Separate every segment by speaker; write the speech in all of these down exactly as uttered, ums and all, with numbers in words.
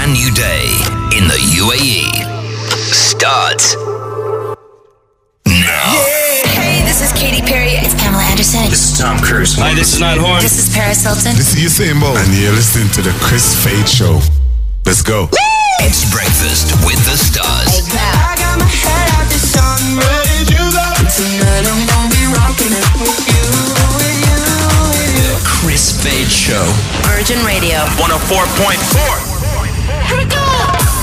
Speaker 1: brand new day in the U A E starts now.
Speaker 2: Hey, this is Katy Perry. It's Pamela Anderson.
Speaker 1: This is Tom Cruise.
Speaker 3: Hi, this is Niall Horan.
Speaker 2: This is Paris Hilton.
Speaker 4: This is Usain Bolt. And you're listening to the Chris Fade Show. Let's go.
Speaker 1: It's breakfast with the stars.
Speaker 2: I got my head out the sun, ready to go. Tonight I'm gonna be rocking it with you, with you, with you.
Speaker 1: The Chris Fade Show.
Speaker 2: Virgin Radio.
Speaker 3: one oh four point four.
Speaker 2: Here we go.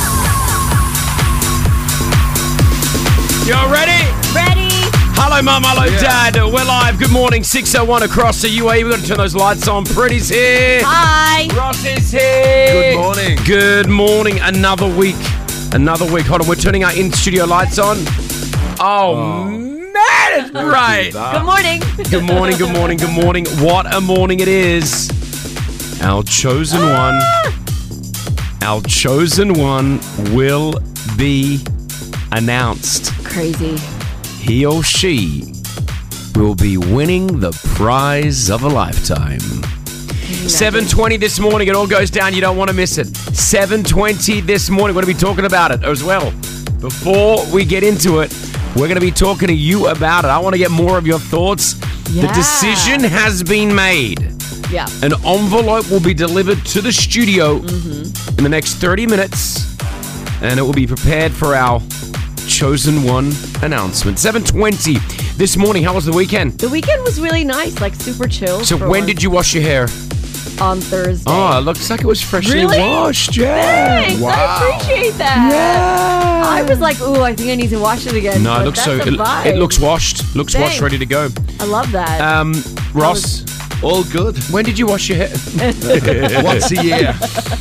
Speaker 5: Y'all ready?
Speaker 2: Ready?
Speaker 5: Hello, Mum. Hello, Dad. We're live. Good morning. six oh one across the U A E. We've got to turn those lights on. Pretty's here.
Speaker 2: Hi.
Speaker 5: Ross is here.
Speaker 3: Good morning.
Speaker 5: Good morning. Another week. Another week. Hold on. We're turning our in-studio lights on. Oh, man. It's great.
Speaker 2: Good morning.
Speaker 5: Good morning. Good morning. Good morning. What a morning it is. Our chosen one. Our chosen one will be announced.
Speaker 2: Crazy.
Speaker 5: He or she will be winning the prize of a lifetime. seven twenty this morning. It all goes down. You don't want to miss it. seven twenty this morning. We're going to be talking about it as well. Before we get into it, we're going to be talking to you about it. I want to get more of your thoughts.
Speaker 2: Yeah.
Speaker 5: The decision has been made.
Speaker 2: Yeah.
Speaker 5: An envelope will be delivered to the studio
Speaker 2: Mm-hmm.
Speaker 5: in the next thirty minutes, and it will be prepared for our chosen one announcement. seven twenty this morning. How was the weekend?
Speaker 6: The weekend was really nice, like super chill.
Speaker 5: So when did you wash your hair?
Speaker 6: On Thursday.
Speaker 5: Oh, it looks like it was freshly
Speaker 6: Really?
Speaker 5: washed. Yeah.
Speaker 6: Thanks,
Speaker 5: Wow.
Speaker 6: I appreciate that.
Speaker 5: Yeah.
Speaker 6: I was like, ooh, I think I need to wash it again.
Speaker 5: No,
Speaker 6: but
Speaker 5: it looks
Speaker 6: that's
Speaker 5: so.
Speaker 6: a
Speaker 5: It,
Speaker 6: vibe.
Speaker 5: it looks washed. Looks washed,
Speaker 6: Thanks.
Speaker 5: ready to go.
Speaker 6: I love that.
Speaker 5: Um, Ross,
Speaker 3: All good.
Speaker 5: when did you wash your hair?
Speaker 3: Once a year.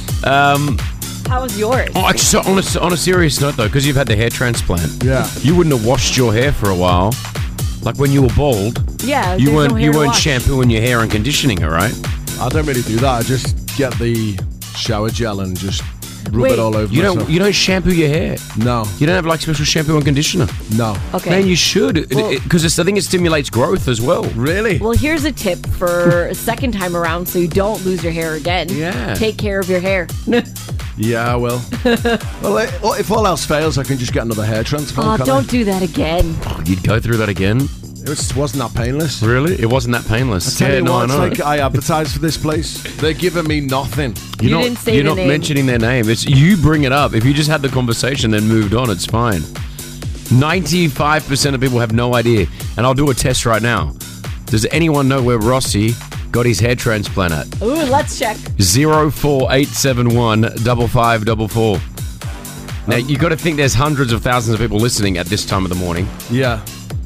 Speaker 5: Um,
Speaker 6: How was yours?
Speaker 5: oh, actually, so on a, on a serious note though, because you've had the hair transplant,
Speaker 3: Yeah.
Speaker 5: you wouldn't have washed your hair for a while. Like when you were bald,
Speaker 6: Yeah,
Speaker 5: you
Speaker 6: there's
Speaker 5: weren't
Speaker 6: no hair
Speaker 5: you
Speaker 6: to
Speaker 5: weren't
Speaker 6: wash.
Speaker 5: shampooing your hair and conditioning it, right?
Speaker 3: I don't really do that. I just get the shower gel and just rub
Speaker 6: Wait,
Speaker 3: it all over
Speaker 5: You
Speaker 3: myself.
Speaker 5: don't you don't shampoo your hair.
Speaker 3: No.
Speaker 5: You don't have like special shampoo and conditioner.
Speaker 3: No.
Speaker 6: Okay.
Speaker 5: Man, you should,
Speaker 6: Well-
Speaker 5: because I think it stimulates growth as well.
Speaker 3: Really?
Speaker 6: Well, here's a tip for a second time around so you don't lose your hair again.
Speaker 5: Yeah.
Speaker 6: Take care of your hair.
Speaker 3: Yeah, I will. Well, I- well, if all else fails, I can just get another hair transplant.
Speaker 6: Oh,
Speaker 3: can't
Speaker 6: don't
Speaker 3: I?
Speaker 6: do that again.
Speaker 5: You'd go through that again?
Speaker 3: It was, wasn't that painless.
Speaker 5: Really? It wasn't that painless.
Speaker 3: Tell
Speaker 5: yeah,
Speaker 3: you
Speaker 5: no,
Speaker 3: what,
Speaker 5: I
Speaker 3: it's
Speaker 5: know.
Speaker 3: like I advertised for this place. They're giving me nothing.
Speaker 5: You're
Speaker 6: You
Speaker 5: not,
Speaker 6: didn't say
Speaker 5: You're
Speaker 6: the
Speaker 5: not
Speaker 6: name.
Speaker 5: mentioning their name. It's you bring it up. If you just had the conversation then moved on, it's fine. ninety-five percent of people have no idea. And I'll do a test right now. Does anyone know where Rossi got his hair transplant at?
Speaker 6: Ooh, let's check.
Speaker 5: Zero four eight seven one double five double four. Now, you got to think there's hundreds of thousands of people listening at this time of the morning.
Speaker 3: Yeah.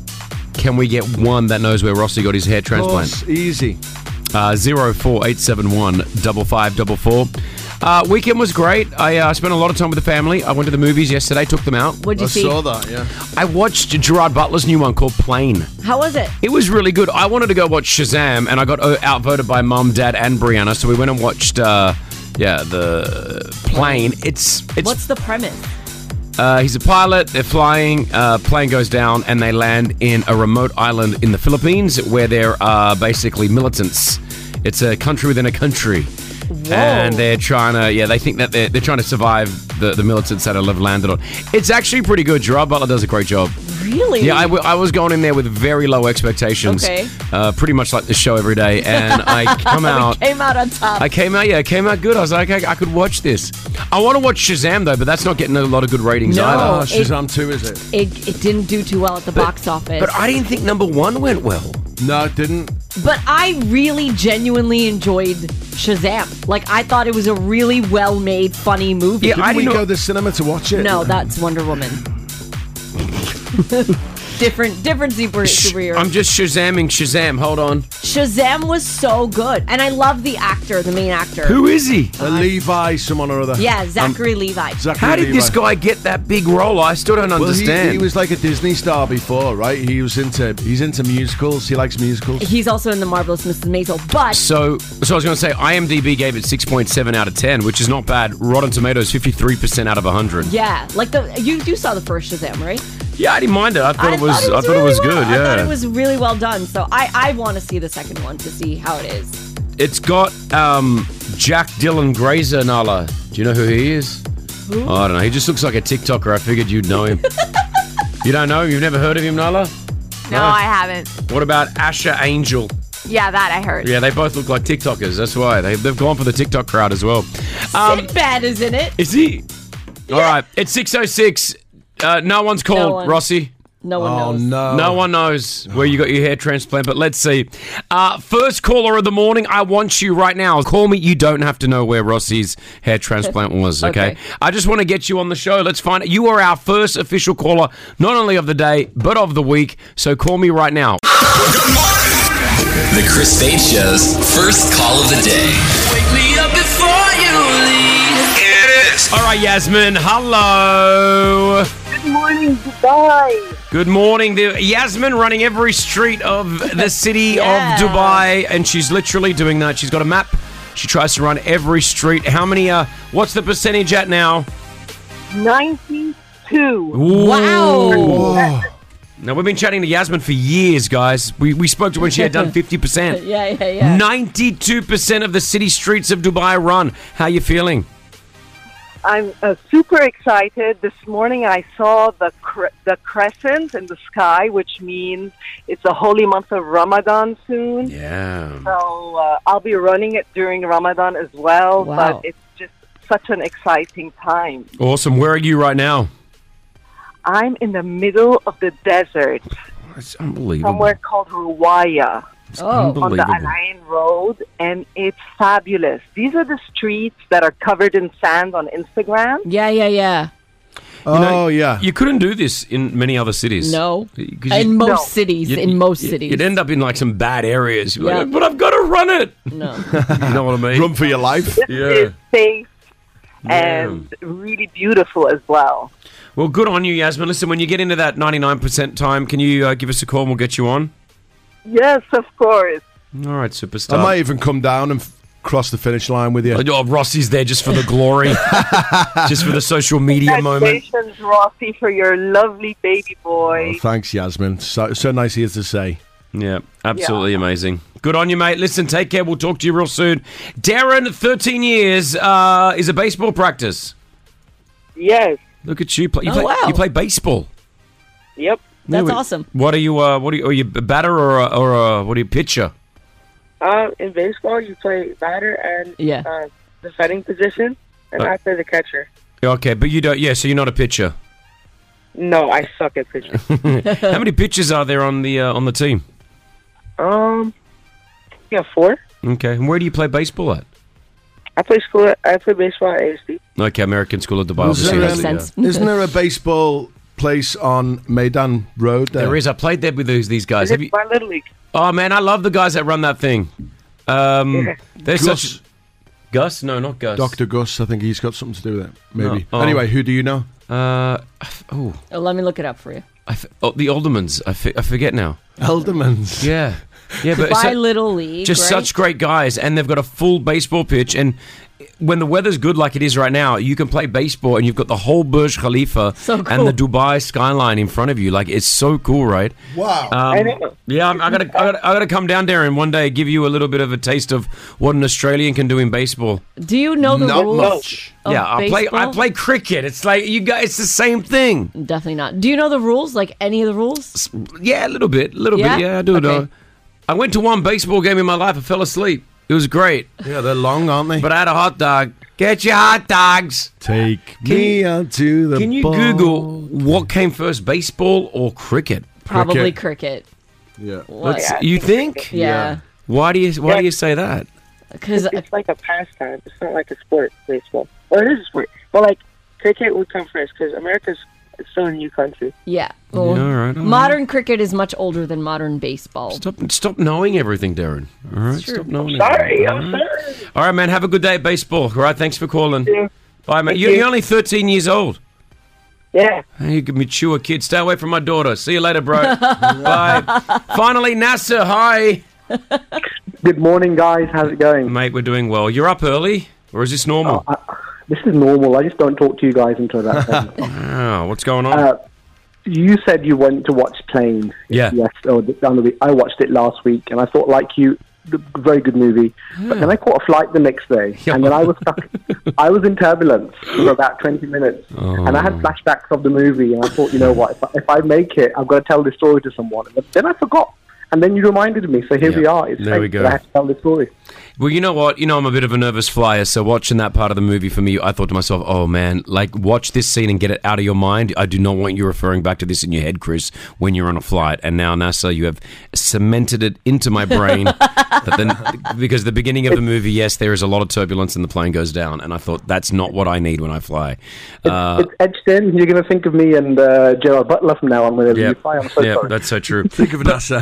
Speaker 5: Can we get one that knows where Rossi got his hair
Speaker 3: Of
Speaker 5: transplant?
Speaker 3: course, easy.
Speaker 5: Uh, zero four eight seven one double five double four. Uh, weekend was great. I uh, spent a lot of time with the family. I went to the movies yesterday, took them out.
Speaker 6: What'd you
Speaker 3: I
Speaker 6: see?
Speaker 3: saw that, yeah.
Speaker 5: I watched Gerard Butler's new one called Plane.
Speaker 6: How was it?
Speaker 5: It was really good. I wanted to go watch Shazam, and I got uh, outvoted by Mum, Dad, and Brianna, so we went and watched, uh, yeah, the Plane. It's it's.
Speaker 6: What's the premise?
Speaker 5: Uh, he's a pilot. They're flying. Uh, plane goes down, and they land in a remote island in the Philippines where there are basically militants. It's a country within a country.
Speaker 6: Whoa.
Speaker 5: And they're trying to, yeah, they think that they're, they're trying to survive the, the militants that have landed on. It's actually pretty good. Gerard Butler does a great job.
Speaker 6: Really?
Speaker 5: Yeah, I, w- I was going in there with very low expectations.
Speaker 6: Okay.
Speaker 5: Uh, pretty much like the show every day. And I come out.
Speaker 6: We came out on top.
Speaker 5: I came out, yeah, I came out good. I was like, okay, I could watch this. I want to watch Shazam, though, but that's not getting a lot of good ratings
Speaker 6: No.
Speaker 5: either.
Speaker 3: Oh,
Speaker 6: it-
Speaker 3: Shazam two, is it?
Speaker 6: it, it didn't do too well at the box office.
Speaker 5: But I didn't think number one went well.
Speaker 3: No, it didn't.
Speaker 6: But I really genuinely enjoyed Shazam. Like, I thought it was a really well-made, funny movie.
Speaker 5: Yeah,
Speaker 3: Didn't
Speaker 5: I
Speaker 3: we
Speaker 5: didn't
Speaker 3: go
Speaker 5: know-
Speaker 3: to the cinema to watch it?
Speaker 6: No, that's Wonder Woman. different, different super,
Speaker 5: Sh-
Speaker 6: superhero.
Speaker 5: I'm just Shazamming Shazam. Hold on.
Speaker 6: Shazam was so good, and I love the actor, the main actor.
Speaker 5: Who is he?
Speaker 3: A Levi, someone or other.
Speaker 6: Yeah, Zachary Levi.
Speaker 3: Zachary
Speaker 5: How did
Speaker 3: Levi.
Speaker 5: this guy get that big role? I still don't
Speaker 3: Well, he,
Speaker 5: understand.
Speaker 3: he was like a Disney star before, right? He was into he's into musicals. He likes musicals.
Speaker 6: He's also in The Marvelous Missus Maisel, but
Speaker 5: So, so I was going to say, IMDb gave it six point seven out of ten, which is not bad. Rotten Tomatoes, fifty-three percent out of one hundred.
Speaker 6: yeah, like the you you saw the first Shazam, right?
Speaker 5: Yeah, I didn't mind it. I thought
Speaker 6: I
Speaker 5: it was.
Speaker 6: thought
Speaker 5: I thought
Speaker 6: really
Speaker 5: it was
Speaker 6: well.
Speaker 5: good.
Speaker 6: I thought
Speaker 5: Yeah.
Speaker 6: it was really well done. So I I want to see the second one to see how it is.
Speaker 5: it's got um, Jack Dylan Grazer, Nala. Do you know who he is? Who? Oh, I don't know. He just looks like a TikToker. I figured you'd know him. You don't know him? You've never heard of him, Nala?
Speaker 7: No, no, I haven't.
Speaker 5: What about Asher Angel?
Speaker 7: Yeah, that I heard.
Speaker 5: Yeah, they both look like TikTokers. That's why. They, they've gone for the TikTok crowd as well. Um,
Speaker 6: Sinbad is in it.
Speaker 5: Is he? Yeah. All right. It's six oh six. Uh, no one's called,
Speaker 6: no one.
Speaker 5: Rossi.
Speaker 6: No one
Speaker 3: oh,
Speaker 6: knows.
Speaker 3: No.
Speaker 5: No one knows where you got your hair transplant, but let's see. Uh, first caller of the morning, I want you right now. Call me. You don't have to know where Rossi's hair transplant was, okay?
Speaker 6: Okay.
Speaker 5: I just want to get you on the show. Let's find it. You are our first official caller, not only of the day, but of the week. So call me right now.
Speaker 1: Good morning. The Chris Fade Show's first call of the day. Wake me up before you leave. It is.
Speaker 5: All right, Yasmin. Hello.
Speaker 8: Good morning, Dubai.
Speaker 5: Good morning. The Yasmin running every street of the city
Speaker 6: Yeah.
Speaker 5: of Dubai, and she's literally doing that. She's got a map. She tries to run every street. How many, uh, what's the percentage at now?
Speaker 8: ninety-two.
Speaker 6: Wow.
Speaker 5: Now, we've been chatting to Yasmin for years, guys. We, we spoke to her when she had done fifty percent.
Speaker 6: Yeah, yeah, yeah.
Speaker 5: ninety-two percent of the city streets of Dubai run. How you feeling?
Speaker 8: I'm uh, super excited. This morning I saw the cre- the crescent in the sky, which means it's the holy month of Ramadan soon.
Speaker 5: Yeah.
Speaker 8: So uh, I'll be running it during Ramadan as well.
Speaker 6: Wow.
Speaker 8: But it's just such an exciting time.
Speaker 5: Awesome. Where are you right now?
Speaker 8: I'm in the middle of the desert,
Speaker 5: It's unbelievable.
Speaker 8: somewhere called Ruwaya.
Speaker 5: It's
Speaker 6: Oh.
Speaker 8: On the
Speaker 5: unbelievable.
Speaker 8: Alain Road, and it's fabulous. These are the streets that are covered in sand on Instagram.
Speaker 6: Yeah, yeah, yeah.
Speaker 3: Oh,
Speaker 5: know,
Speaker 3: yeah.
Speaker 5: You couldn't do this in many other cities.
Speaker 6: No.
Speaker 5: 'Cause
Speaker 6: In
Speaker 5: you-
Speaker 6: most
Speaker 8: No.
Speaker 6: cities.
Speaker 5: you'd-
Speaker 6: in most
Speaker 5: you'd-
Speaker 6: cities.
Speaker 5: You'd end up in like some bad areas. You're
Speaker 6: Yeah.
Speaker 5: like, but I've got to run it.
Speaker 6: No.
Speaker 5: You know what I mean?
Speaker 3: Run for your life.
Speaker 8: This
Speaker 5: Yeah.
Speaker 8: is safe
Speaker 5: Yeah.
Speaker 8: and really beautiful as well.
Speaker 5: Well, good on you, Yasmin. Listen, when you get into that ninety-nine percent time, can you uh, give us a call and we'll get you on?
Speaker 8: Yes, of course.
Speaker 5: All right, superstar.
Speaker 3: I might even come down and f- cross the finish line with you.
Speaker 5: Oh, Rossi's there just for the glory, just for the social media moment.
Speaker 8: Congratulations, Rossi, for your lovely baby boy.
Speaker 3: Oh, thanks, Yasmin. So, so nice of you to say.
Speaker 5: Yeah, absolutely amazing. Good on you, mate. Listen, take care. We'll talk to you real soon. Darren, thirteen years, uh, is a baseball practice.
Speaker 8: Yes.
Speaker 5: Look at you. Play, you,
Speaker 6: Oh,
Speaker 5: play,
Speaker 6: wow.
Speaker 5: you play baseball.
Speaker 8: Yep.
Speaker 6: That's
Speaker 5: Yeah,
Speaker 6: awesome.
Speaker 5: What are you? Uh, what are you? Are you a batter or a, or a, what are you, pitcher?
Speaker 9: Uh, in baseball, you play batter and
Speaker 6: Yeah.
Speaker 9: uh, defending position, and
Speaker 5: Uh,
Speaker 9: I play the catcher.
Speaker 5: Okay, but you don't. Yeah, so you're not a pitcher.
Speaker 9: No, I suck at pitching.
Speaker 5: How many pitchers are there on the uh, on the team?
Speaker 9: um, yeah, four.
Speaker 5: Okay, and where do you play baseball at?
Speaker 9: I play school. At, I play baseball at A S D.
Speaker 5: Okay, American School of Dubai.
Speaker 3: Is
Speaker 5: Obviously,
Speaker 3: there,
Speaker 5: has
Speaker 3: um,
Speaker 5: the,
Speaker 6: sense.
Speaker 5: uh,
Speaker 3: Isn't there a baseball place on Maidan Road there?
Speaker 5: there is. I played there with these, these guys. Have you?
Speaker 9: My little league.
Speaker 5: Oh man, I love the guys that run that thing. Um,
Speaker 9: Yeah.
Speaker 5: they're
Speaker 3: Gus.
Speaker 5: such. Gus? No, not Gus.
Speaker 3: Doctor Gus, I think he's got something to do with it. Maybe.
Speaker 5: No. Oh.
Speaker 3: Anyway, who do you know?
Speaker 5: Uh, I f- oh,
Speaker 6: Oh, let me look it up for you.
Speaker 5: I f- oh, the Aldermans. I, f- I forget now.
Speaker 3: Eldermans.
Speaker 5: Yeah, yeah, but
Speaker 6: Dubai
Speaker 5: so-
Speaker 6: Little League.
Speaker 5: just
Speaker 6: right?
Speaker 5: such great guys, and they've got a full baseball pitch. And when the weather's good like it is right now, you can play baseball, and you've got the whole Burj Khalifa
Speaker 6: So
Speaker 5: and
Speaker 6: cool.
Speaker 5: the Dubai skyline in front of you. Like it's so cool, right?
Speaker 3: Wow.
Speaker 5: Um,
Speaker 9: I know.
Speaker 5: Yeah, I'm, I gotta, I gotta, I gotta come down there and one day give you a little bit of a taste of what an Australian can do in baseball.
Speaker 6: Do you know the
Speaker 3: Not
Speaker 6: rules?
Speaker 3: much.
Speaker 6: of
Speaker 5: yeah, I play, I
Speaker 6: baseball?
Speaker 5: play cricket. It's like you guys, it's the same thing.
Speaker 6: Definitely not. Do you know the rules? Like any of the rules?
Speaker 5: Yeah, a little bit, a little
Speaker 6: Yeah?
Speaker 5: bit. Yeah, I do
Speaker 6: Okay.
Speaker 5: know. I went to one baseball game in my life. I fell asleep. It was great,
Speaker 3: Yeah, they're long, aren't they?
Speaker 5: but I had a hot dog. Get your hot dogs.
Speaker 3: Take
Speaker 5: Can
Speaker 3: me
Speaker 5: you-
Speaker 3: out to the
Speaker 5: Can you
Speaker 3: ball.
Speaker 5: Google what came first, baseball or cricket?
Speaker 6: Probably cricket.
Speaker 3: Yeah.
Speaker 6: What?
Speaker 5: Let's-
Speaker 9: Yeah,
Speaker 5: you
Speaker 9: it's
Speaker 5: think?
Speaker 6: Yeah.
Speaker 5: Why do you Why
Speaker 9: Yeah.
Speaker 5: do you say that?
Speaker 6: Because
Speaker 9: It's like a pastime. It's not like a sport, baseball. Well, it is a sport, but like cricket would come first because America's it's still a new country.
Speaker 6: yeah.
Speaker 5: Yeah,
Speaker 6: Well,
Speaker 5: all right, all right.
Speaker 6: modern cricket is much older than modern baseball.
Speaker 5: Stop, stop knowing everything, Darren. All right,
Speaker 6: true.
Speaker 5: stop knowing.
Speaker 9: Sorry,
Speaker 5: everything.
Speaker 9: I'm
Speaker 5: All right.
Speaker 9: sorry.
Speaker 5: All right, man. Have a good day at baseball. All right, thanks for calling.
Speaker 9: Yeah.
Speaker 5: Bye, mate.
Speaker 9: Thank
Speaker 5: You're,
Speaker 9: you.
Speaker 5: you're only thirteen years old.
Speaker 9: Yeah.
Speaker 5: Hey, you mature kid. Stay away from my daughter. See you later, bro. Bye. Finally, Nasser. Hi,
Speaker 10: Good morning, guys. How's it going?
Speaker 5: mate. We're doing well. You're up early, or is this normal?
Speaker 10: I, this is normal. I just don't talk to you guys until that time.
Speaker 5: Oh, what's going on?
Speaker 10: uh, you said you went to watch Plane.
Speaker 5: Yeah.
Speaker 10: Yes. Or the, on the week. I watched it last week, and I thought, like you, a very good movie. But then I caught a flight the next day, and then I was stuck. I was in turbulence for about twenty minutes,
Speaker 5: Oh.
Speaker 10: and I had flashbacks of the movie, and I thought, you know what, if I, if I make it, I've got to tell this story to someone. But then I forgot, and then you reminded me, so here
Speaker 5: Yeah.
Speaker 10: we are. It's
Speaker 5: There we
Speaker 10: fate
Speaker 5: go.
Speaker 10: that I have to tell this story.
Speaker 5: Well, you know what? You know, I'm a bit of a nervous flyer, so watching that part of the movie for me, I thought to myself, oh man, like, watch this scene and get it out of your mind. I do not want you referring back to this in your head, Chris, when you're on a flight. And now, NASA, you have cemented it into my brain. that then, because the beginning of the movie, yes, there is a lot of turbulence and the plane goes down. And I thought, that's not what I need when I fly. Uh,
Speaker 10: It's edged in. You're going to think of me and uh, Gerald Butler from now on whenever
Speaker 5: yeah,
Speaker 10: you fly. I'm so
Speaker 5: yeah,
Speaker 10: sorry.
Speaker 5: that's so true.
Speaker 3: Think of NASA.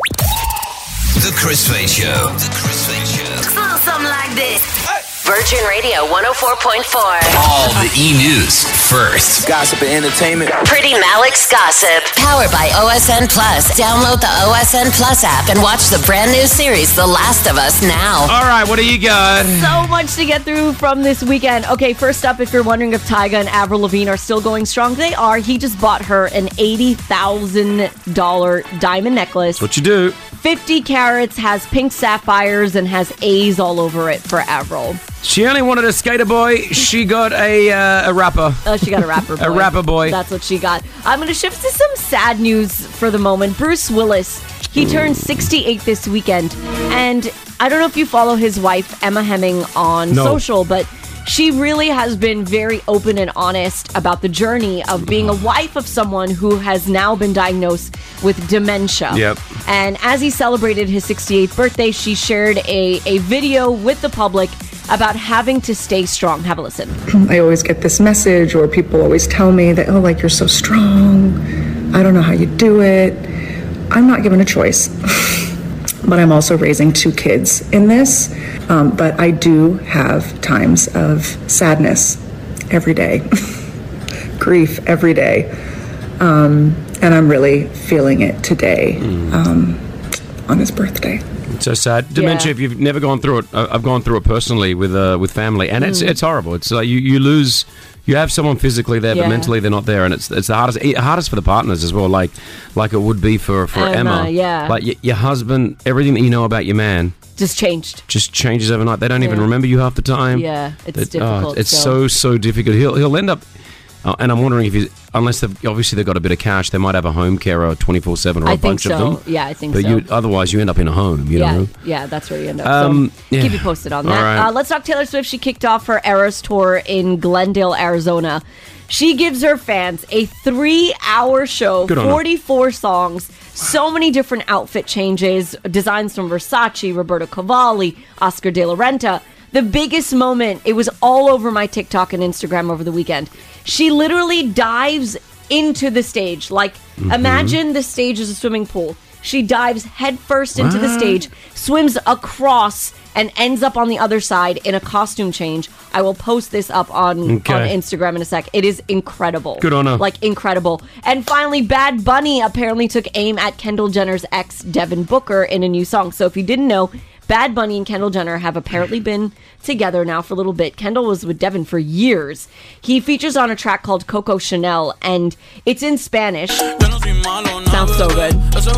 Speaker 1: The Chris Fade Show. The Chris Fade Show.
Speaker 11: Something like this. Virgin Radio one oh four point four.
Speaker 1: All the e-news first.
Speaker 12: Gossip and entertainment.
Speaker 11: Pretty Malik's Gossip. Powered by O S N Plus. Download the O S N Plus app and watch the brand new series, The Last of Us, now.
Speaker 5: All right, what do you got?
Speaker 6: So much to get through from this weekend. Okay, first up, if you're wondering if Tyga and Avril Lavigne are still going strong, they are. He just bought her an eighty thousand dollars diamond necklace.
Speaker 5: What you do?
Speaker 6: fifty carats, has pink sapphires, and has A's all over it for Avril.
Speaker 5: She only wanted a skater boy. She got a uh, a rapper.
Speaker 6: Oh, she got a rapper boy.
Speaker 5: A rapper boy.
Speaker 6: That's what she got. I'm going to shift to some sad news for the moment. Bruce Willis, he turned sixty-eight this weekend. And I don't know if you follow his wife, Emma Hemming, on
Speaker 5: No.
Speaker 6: social, but she really has been very open and honest about the journey of being a wife of someone who has now been diagnosed with dementia.
Speaker 5: Yep.
Speaker 6: And as he celebrated his sixty-eighth birthday, she shared a, a video with the public about having to stay strong. Have a listen.
Speaker 13: I always get this message, or people always tell me that, oh, like, you're so strong. I don't know how you do it. I'm not given a choice. But I'm also raising two kids in this. Um, but I do have times of sadness every day, grief every day. Um, and I'm really feeling it today um, on his birthday.
Speaker 5: It's so sad. Dementia.
Speaker 6: Yeah.
Speaker 5: If you've never gone through it, uh, I've gone through it personally with uh, with family, and it's
Speaker 6: Mm.
Speaker 5: it's horrible. It's like you, you lose. You have someone physically there,
Speaker 6: Yeah.
Speaker 5: but mentally they're not there, and it's it's the hardest eh, hardest for the partners as well. Like like it would be for for
Speaker 6: Emma,
Speaker 5: Emma.
Speaker 6: yeah.
Speaker 5: Like y- your husband, everything that you know about your man
Speaker 6: Just changed.
Speaker 5: just changes overnight. They don't even
Speaker 6: Yeah.
Speaker 5: remember you half the time.
Speaker 6: Yeah, it's
Speaker 5: It- oh,
Speaker 6: difficult.
Speaker 5: it's
Speaker 6: so.
Speaker 5: so so difficult. He'll he'll end up. Uh, and I'm wondering if he's, unless they've obviously they've got a bit of cash, they might have a home carer twenty-four seven or a
Speaker 6: I think
Speaker 5: bunch
Speaker 6: so.
Speaker 5: of them.
Speaker 6: Yeah, I think
Speaker 5: but
Speaker 6: so.
Speaker 5: you otherwise you end up in a home. You
Speaker 6: yeah,
Speaker 5: know.
Speaker 6: yeah, that's where you end up.
Speaker 5: Um,
Speaker 6: so
Speaker 5: yeah.
Speaker 6: keep you posted on
Speaker 5: All
Speaker 6: that.
Speaker 5: right.
Speaker 6: Uh, let's talk Taylor Swift. She kicked off her Eras tour in Glendale, Arizona. She gives her fans a three-hour show,
Speaker 5: Good on her.
Speaker 6: forty-four songs, so many different outfit changes, designs from Versace, Roberto Cavalli, Oscar De La Renta. The biggest moment, it was all over my TikTok and Instagram over the weekend. She literally dives into the stage. Like,
Speaker 5: Mm-hmm.
Speaker 6: imagine the stage is a swimming pool. She dives headfirst into the
Speaker 5: What?
Speaker 6: stage, swims across, and ends up on the other side in a costume change. I will post this up on,
Speaker 5: Okay.
Speaker 6: on Instagram in a sec. It is incredible.
Speaker 5: Good on her.
Speaker 6: Like, incredible. And finally, Bad Bunny apparently took aim at Kendall Jenner's ex, Devin Booker, in a new song. So if you didn't know, Bad Bunny and Kendall Jenner have apparently been together now for a little bit. Kendall was with Devin for years. He features on a track called Coco Chanel, and it's in Spanish. Sounds so good.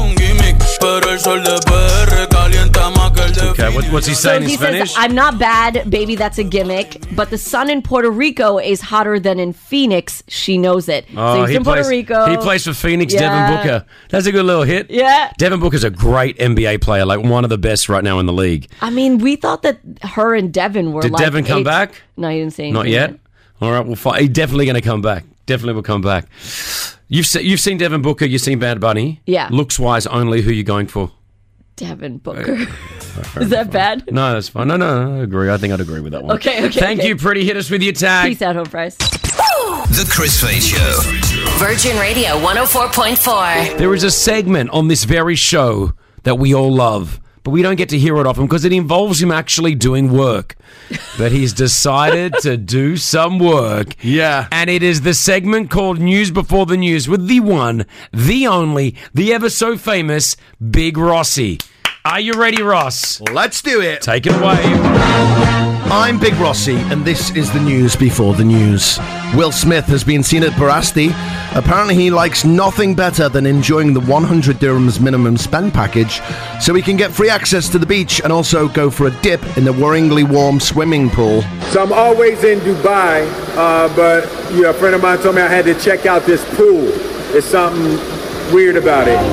Speaker 5: Okay, what, what's he
Speaker 6: So
Speaker 5: saying in
Speaker 6: he
Speaker 5: Spanish?
Speaker 6: says, I'm not bad, baby, that's a gimmick, but the sun in Puerto Rico is hotter than in Phoenix. She knows it. so
Speaker 5: Oh,
Speaker 6: he's
Speaker 5: he
Speaker 6: in Puerto
Speaker 5: plays,
Speaker 6: Rico.
Speaker 5: He plays for Phoenix,
Speaker 6: Yeah.
Speaker 5: Devin Booker. That's a good little hit.
Speaker 6: Yeah.
Speaker 5: Devin Booker's a great N B A player, like one of the best right now in the league.
Speaker 6: I mean, we thought that her and Devin were
Speaker 5: Did
Speaker 6: like...
Speaker 5: Devin come
Speaker 6: eight-
Speaker 5: back?
Speaker 6: No, he didn't say anything.
Speaker 5: Not yet. All right, well, fi- he's definitely going to come back. Definitely will come back. You've se- you've seen Devin Booker. You've seen Bad Bunny.
Speaker 6: Yeah.
Speaker 5: Looks wise only. Who you going for?
Speaker 6: Devin Booker. Is that bad?
Speaker 5: No, that's fine. No, no, no, I agree. I think I'd agree with that one.
Speaker 6: Okay, okay,
Speaker 5: Thank
Speaker 6: okay.
Speaker 5: you, Pretty. Hit us with your tag.
Speaker 6: Peace out, home price.
Speaker 1: The Chris Fade Show.
Speaker 11: Virgin Radio one oh four point four.
Speaker 5: There is a segment on this very show that we all love, but we don't get to hear it often because it involves him actually doing work. But he's decided to do some work.
Speaker 3: Yeah.
Speaker 5: And it is the segment called News Before the News with the one, the only, the ever so famous Big Rossi. Are you ready, Ross?
Speaker 3: Let's do it.
Speaker 5: Take it away.
Speaker 3: I'm Big Rossi, and this is the news before the news. Will Smith has been seen at Barasti. Apparently he likes nothing better than enjoying the one hundred dirhams minimum spend package so he can get free access to the beach and also go for a dip in the worryingly warm swimming pool.
Speaker 12: So I'm always in Dubai, uh, but you know, a friend of mine told me I had to check out this pool. There's something weird about it.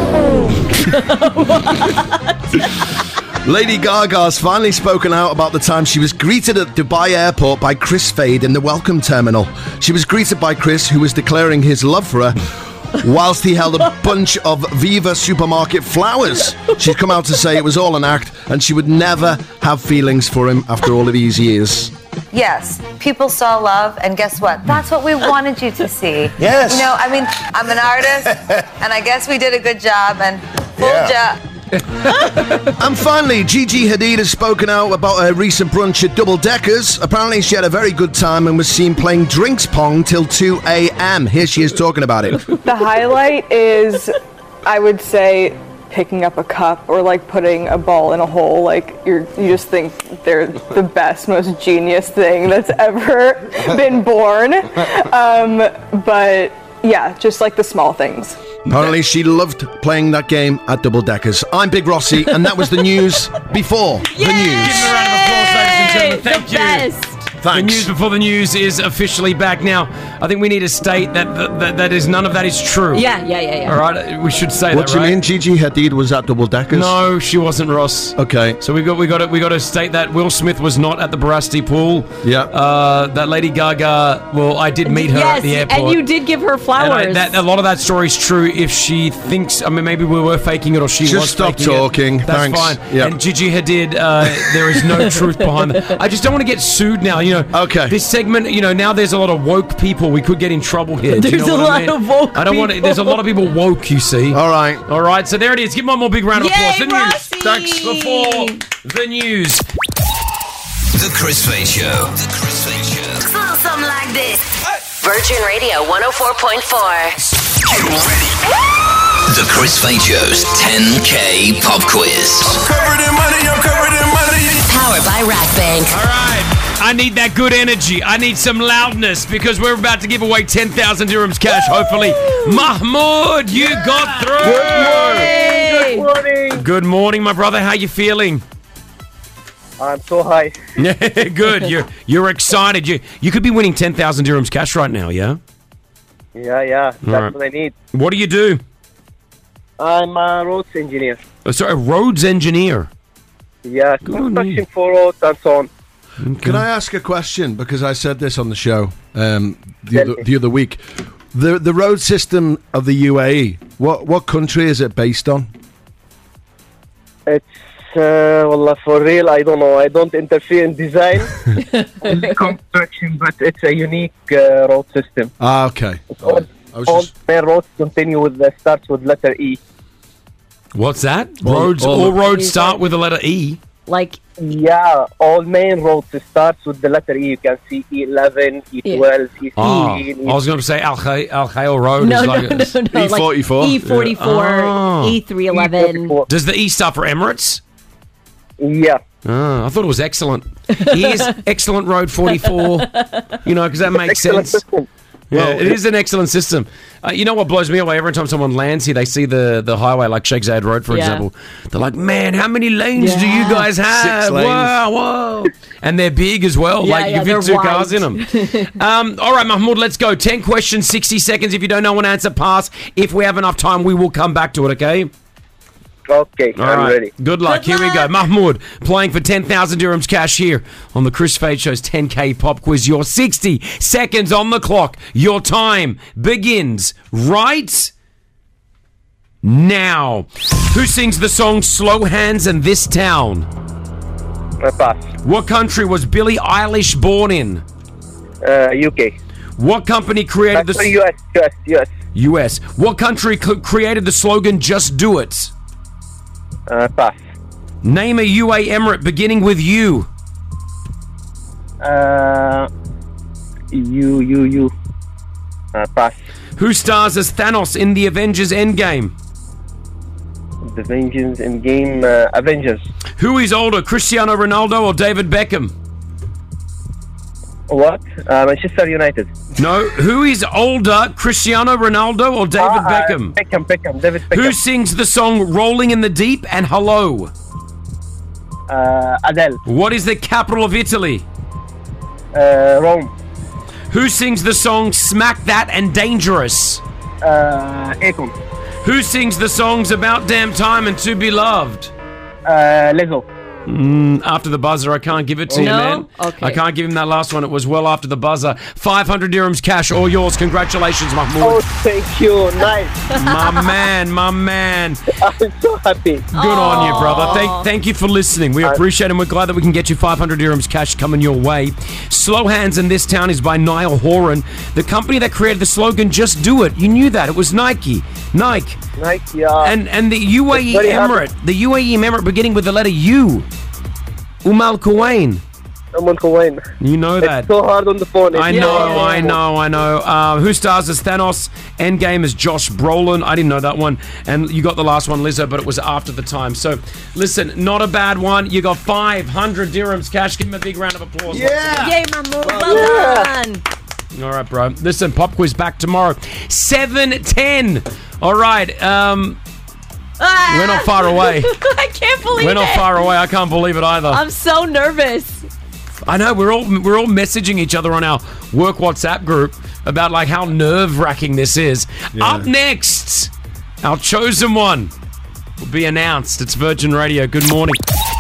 Speaker 3: Lady Gaga's finally spoken out about the time she was greeted at Dubai airport by Chris Fade in the welcome terminal. She was greeted by Chris, who was declaring his love for her, whilst he held a bunch of Viva supermarket flowers. She'd come out to say it was all an act and she would never have feelings for him after all of these years.
Speaker 14: Yes, people saw love, and guess what? That's what we wanted you to see.
Speaker 3: Yes.
Speaker 14: You know, I mean, I'm an artist, and I guess we did a good job, and full
Speaker 3: Yeah.
Speaker 14: job.
Speaker 3: And finally, Gigi Hadid has spoken out about her recent brunch at Double Deckers. Apparently she had a very good time and was seen playing drinks pong till two a.m. Here she is talking about it.
Speaker 15: The highlight is, I would say, picking up a cup or like putting a ball in a hole. Like you're, you just think they're the best, most genius thing that's ever been born. Um, but yeah, just like the small things.
Speaker 3: Apparently she loved playing that game at Double Deckers. I'm Big Rossi, and that was the news before the news.
Speaker 5: Give a round of applause, ladies and gentlemen. Thank
Speaker 6: the
Speaker 5: you.
Speaker 6: best.
Speaker 5: The news before the news is officially back now. I think we need to state that that, that is none of that is true.
Speaker 6: Yeah, yeah, yeah, yeah.
Speaker 5: All right, we should say
Speaker 3: What
Speaker 5: that.
Speaker 3: do you
Speaker 5: right?
Speaker 3: mean? Gigi Hadid was at Double Deckers?
Speaker 5: No, she wasn't, Ross.
Speaker 3: Okay.
Speaker 5: So we got we got to, we got to state that Will Smith was not at the Barasti pool.
Speaker 3: Yeah.
Speaker 5: Uh, that Lady Gaga. Well, I did meet her
Speaker 6: yes,
Speaker 5: at the airport.
Speaker 6: and you did give her
Speaker 5: And
Speaker 6: flowers.
Speaker 5: I, that, a lot of that story is true. If she thinks, I mean, maybe we were faking it, or she
Speaker 3: Just
Speaker 5: was
Speaker 3: stop
Speaker 5: faking
Speaker 3: talking.
Speaker 5: It. That's
Speaker 3: Thanks.
Speaker 5: fine.
Speaker 3: Yep.
Speaker 5: And Gigi Hadid, uh, there is no truth behind that. I just don't want to get sued now. You know.
Speaker 3: Okay.
Speaker 5: This segment, you know, now there's a lot of woke people. We could get in trouble here. Do you
Speaker 6: There's
Speaker 5: know
Speaker 6: a
Speaker 5: what I
Speaker 6: lot
Speaker 5: mean?
Speaker 6: of woke
Speaker 5: I don't want to.
Speaker 6: people.
Speaker 5: There's a lot of people woke. You see.
Speaker 3: All right.
Speaker 5: All right. So there it is. Give one more big round of
Speaker 6: Yay,
Speaker 5: applause. The news.
Speaker 6: Rossi!
Speaker 5: Thanks before the news.
Speaker 1: The Chris Fade Show. The Chris Fade Show.
Speaker 11: It's a little something like this. Virgin Radio one oh four point four.
Speaker 1: Get ready. The Chris Fade Show's ten K pop quiz.
Speaker 2: I'm covered in money, I'm covered in money.
Speaker 11: Powered by Rack Bank.
Speaker 5: All right. I need that good energy. I need some loudness because we're about to give away ten thousand dirhams cash, hopefully. Mahmoud, you got through.
Speaker 9: Good morning.
Speaker 5: Good morning, my brother. How you feeling?
Speaker 9: I'm so high.
Speaker 5: Yeah, good. You're you're excited. You you could be winning ten thousand dirhams cash right now, yeah?
Speaker 9: Yeah, yeah. That's
Speaker 5: right.
Speaker 9: what I need.
Speaker 5: What do you do?
Speaker 9: I'm a roads engineer.
Speaker 5: Oh, sorry, a roads engineer.
Speaker 9: Yeah,
Speaker 5: Good on
Speaker 9: construction
Speaker 5: you.
Speaker 9: for roads and so on.
Speaker 3: Can I ask a question? Because I said this on the show um, the,
Speaker 9: Tell
Speaker 3: other,
Speaker 9: me.
Speaker 3: the other week. The the road system of the U A E, what, what country is it based on?
Speaker 9: It's, uh, wallah, for real, I don't know. I don't interfere in design and construction, but it's a unique uh, road system.
Speaker 3: Ah, okay.
Speaker 9: All,
Speaker 3: I was
Speaker 9: all
Speaker 3: just-
Speaker 9: main roads continue with the starts with letter E.
Speaker 5: What's that?
Speaker 3: All-
Speaker 5: roads.
Speaker 3: all
Speaker 5: All,
Speaker 3: the-
Speaker 5: roads start with the letter E.
Speaker 6: like,
Speaker 9: Yeah, all main roads starts with the letter E. You can see E eleven, E twelve, E
Speaker 5: Oh,
Speaker 9: sixteen.
Speaker 5: I was going to say Al Khay- Al Khail Road.
Speaker 6: no,
Speaker 5: is
Speaker 6: no,
Speaker 5: like
Speaker 6: no, no,
Speaker 3: E forty-four.
Speaker 6: Like E forty-four,
Speaker 5: Oh.
Speaker 6: E three eleven.
Speaker 5: Does the E start for Emirates?
Speaker 9: Yeah.
Speaker 5: Oh, I thought it was excellent. Here's excellent road forty-four. You know, because that makes
Speaker 9: Excellent
Speaker 5: sense.
Speaker 9: system.
Speaker 5: Yeah,
Speaker 3: Well,
Speaker 5: it is an excellent system. Uh, you know what blows me away? Every time someone lands here, they see the, the highway, like Sheikh Zayed Road, for
Speaker 6: Yeah.
Speaker 5: example. They're like, man, how many lanes do you
Speaker 6: Yeah.
Speaker 5: guys have?
Speaker 3: Six lanes.
Speaker 5: Wow, whoa. And they're big as well.
Speaker 6: Yeah,
Speaker 5: like,
Speaker 6: yeah,
Speaker 5: you
Speaker 6: they're
Speaker 5: fit two
Speaker 6: wide.
Speaker 5: cars in them. um, all right, Mahmoud, let's go. ten questions, sixty seconds. If you don't know an answer, pass. If we have enough time, we will come back to it, okay?
Speaker 9: Okay,
Speaker 5: All
Speaker 9: I'm
Speaker 5: right.
Speaker 9: ready.
Speaker 5: Good luck.
Speaker 6: Good
Speaker 5: Here we go. Mahmoud playing for ten thousand dirhams cash here on the Chris Fade Show's ten K pop quiz. Your sixty seconds on the clock. Your time begins right now. Who sings the song Slow Hands in This Town?
Speaker 9: Uh, pass.
Speaker 5: What country was Billie Eilish born in?
Speaker 9: Uh, U K.
Speaker 5: What company created the...
Speaker 9: Uh, U S, U S, U S.
Speaker 5: U S. What country c- created the slogan Just Do It?
Speaker 9: Uh, pass.
Speaker 5: Name a U A emirate beginning with U.
Speaker 9: Uh, U, U, U. Uh, pass.
Speaker 5: Who stars as Thanos in the Avengers Endgame?
Speaker 9: Avengers in game uh, Avengers.
Speaker 5: Who is older, Cristiano Ronaldo or David Beckham?
Speaker 9: What? Uh, Manchester United.
Speaker 5: No. Who is older, Cristiano Ronaldo or David
Speaker 9: Ah, uh,
Speaker 5: Beckham?
Speaker 9: Beckham, Beckham, David Beckham.
Speaker 5: Who sings the song Rolling in the Deep and Hello?
Speaker 9: Uh, Adele.
Speaker 5: What is the capital of Italy?
Speaker 9: Uh, Rome.
Speaker 5: Who sings the song Smack That and Dangerous?
Speaker 9: Uh, Akon.
Speaker 5: Who sings the songs About Damn Time and To Be Loved?
Speaker 9: Uh, Lizzo.
Speaker 5: Mm, after the buzzer, I can't give it to
Speaker 6: Oh.
Speaker 5: you,
Speaker 6: No?
Speaker 5: man.
Speaker 6: Okay.
Speaker 5: I can't give him that last one. It was well after the buzzer. five hundred dirhams cash, all yours. Congratulations, Mahmoud.
Speaker 9: Oh, thank you. Nice.
Speaker 5: My man, my man.
Speaker 9: I'm so happy.
Speaker 5: Good on you, brother. Thank, thank you for listening. We appreciate it, and we're glad that we can get you five hundred dirhams cash coming your way. Slow Hands in This Town is by Niall Horan, the company that created the slogan, Just Do It. You knew that. It was Nike. Nike.
Speaker 9: Nike, yeah.
Speaker 5: And, and the U A E
Speaker 9: Very happy.
Speaker 5: Emirate, the U A E Emirate beginning with the letter U. Umal Kuwain.
Speaker 9: Umal Kuwain.
Speaker 5: You know that.
Speaker 9: It's so hard on the phone.
Speaker 5: I
Speaker 9: It's
Speaker 5: know,
Speaker 9: so hard.
Speaker 5: I know, I know. Uh, who stars as Thanos? Endgame is Josh Brolin. I didn't know that one. And you got the last one, Lizzo, but it was after the time. So, listen, not a bad one. You got five hundred dirhams cash. Give him a big round of applause.
Speaker 6: Yeah. Yay, Mahmoud. Well done.
Speaker 5: All right, bro. Listen, pop quiz back tomorrow. seven ten. All right. Um,
Speaker 6: Ah.
Speaker 5: we're not far away.
Speaker 6: I can't believe
Speaker 5: We're
Speaker 6: it.
Speaker 5: not far away. I can't believe it either.
Speaker 6: I'm so nervous.
Speaker 5: I know we're all we're all messaging each other on our work WhatsApp group about like how nerve-wracking this is. Up next, our chosen one will be announced. It's Virgin Radio. Good morning.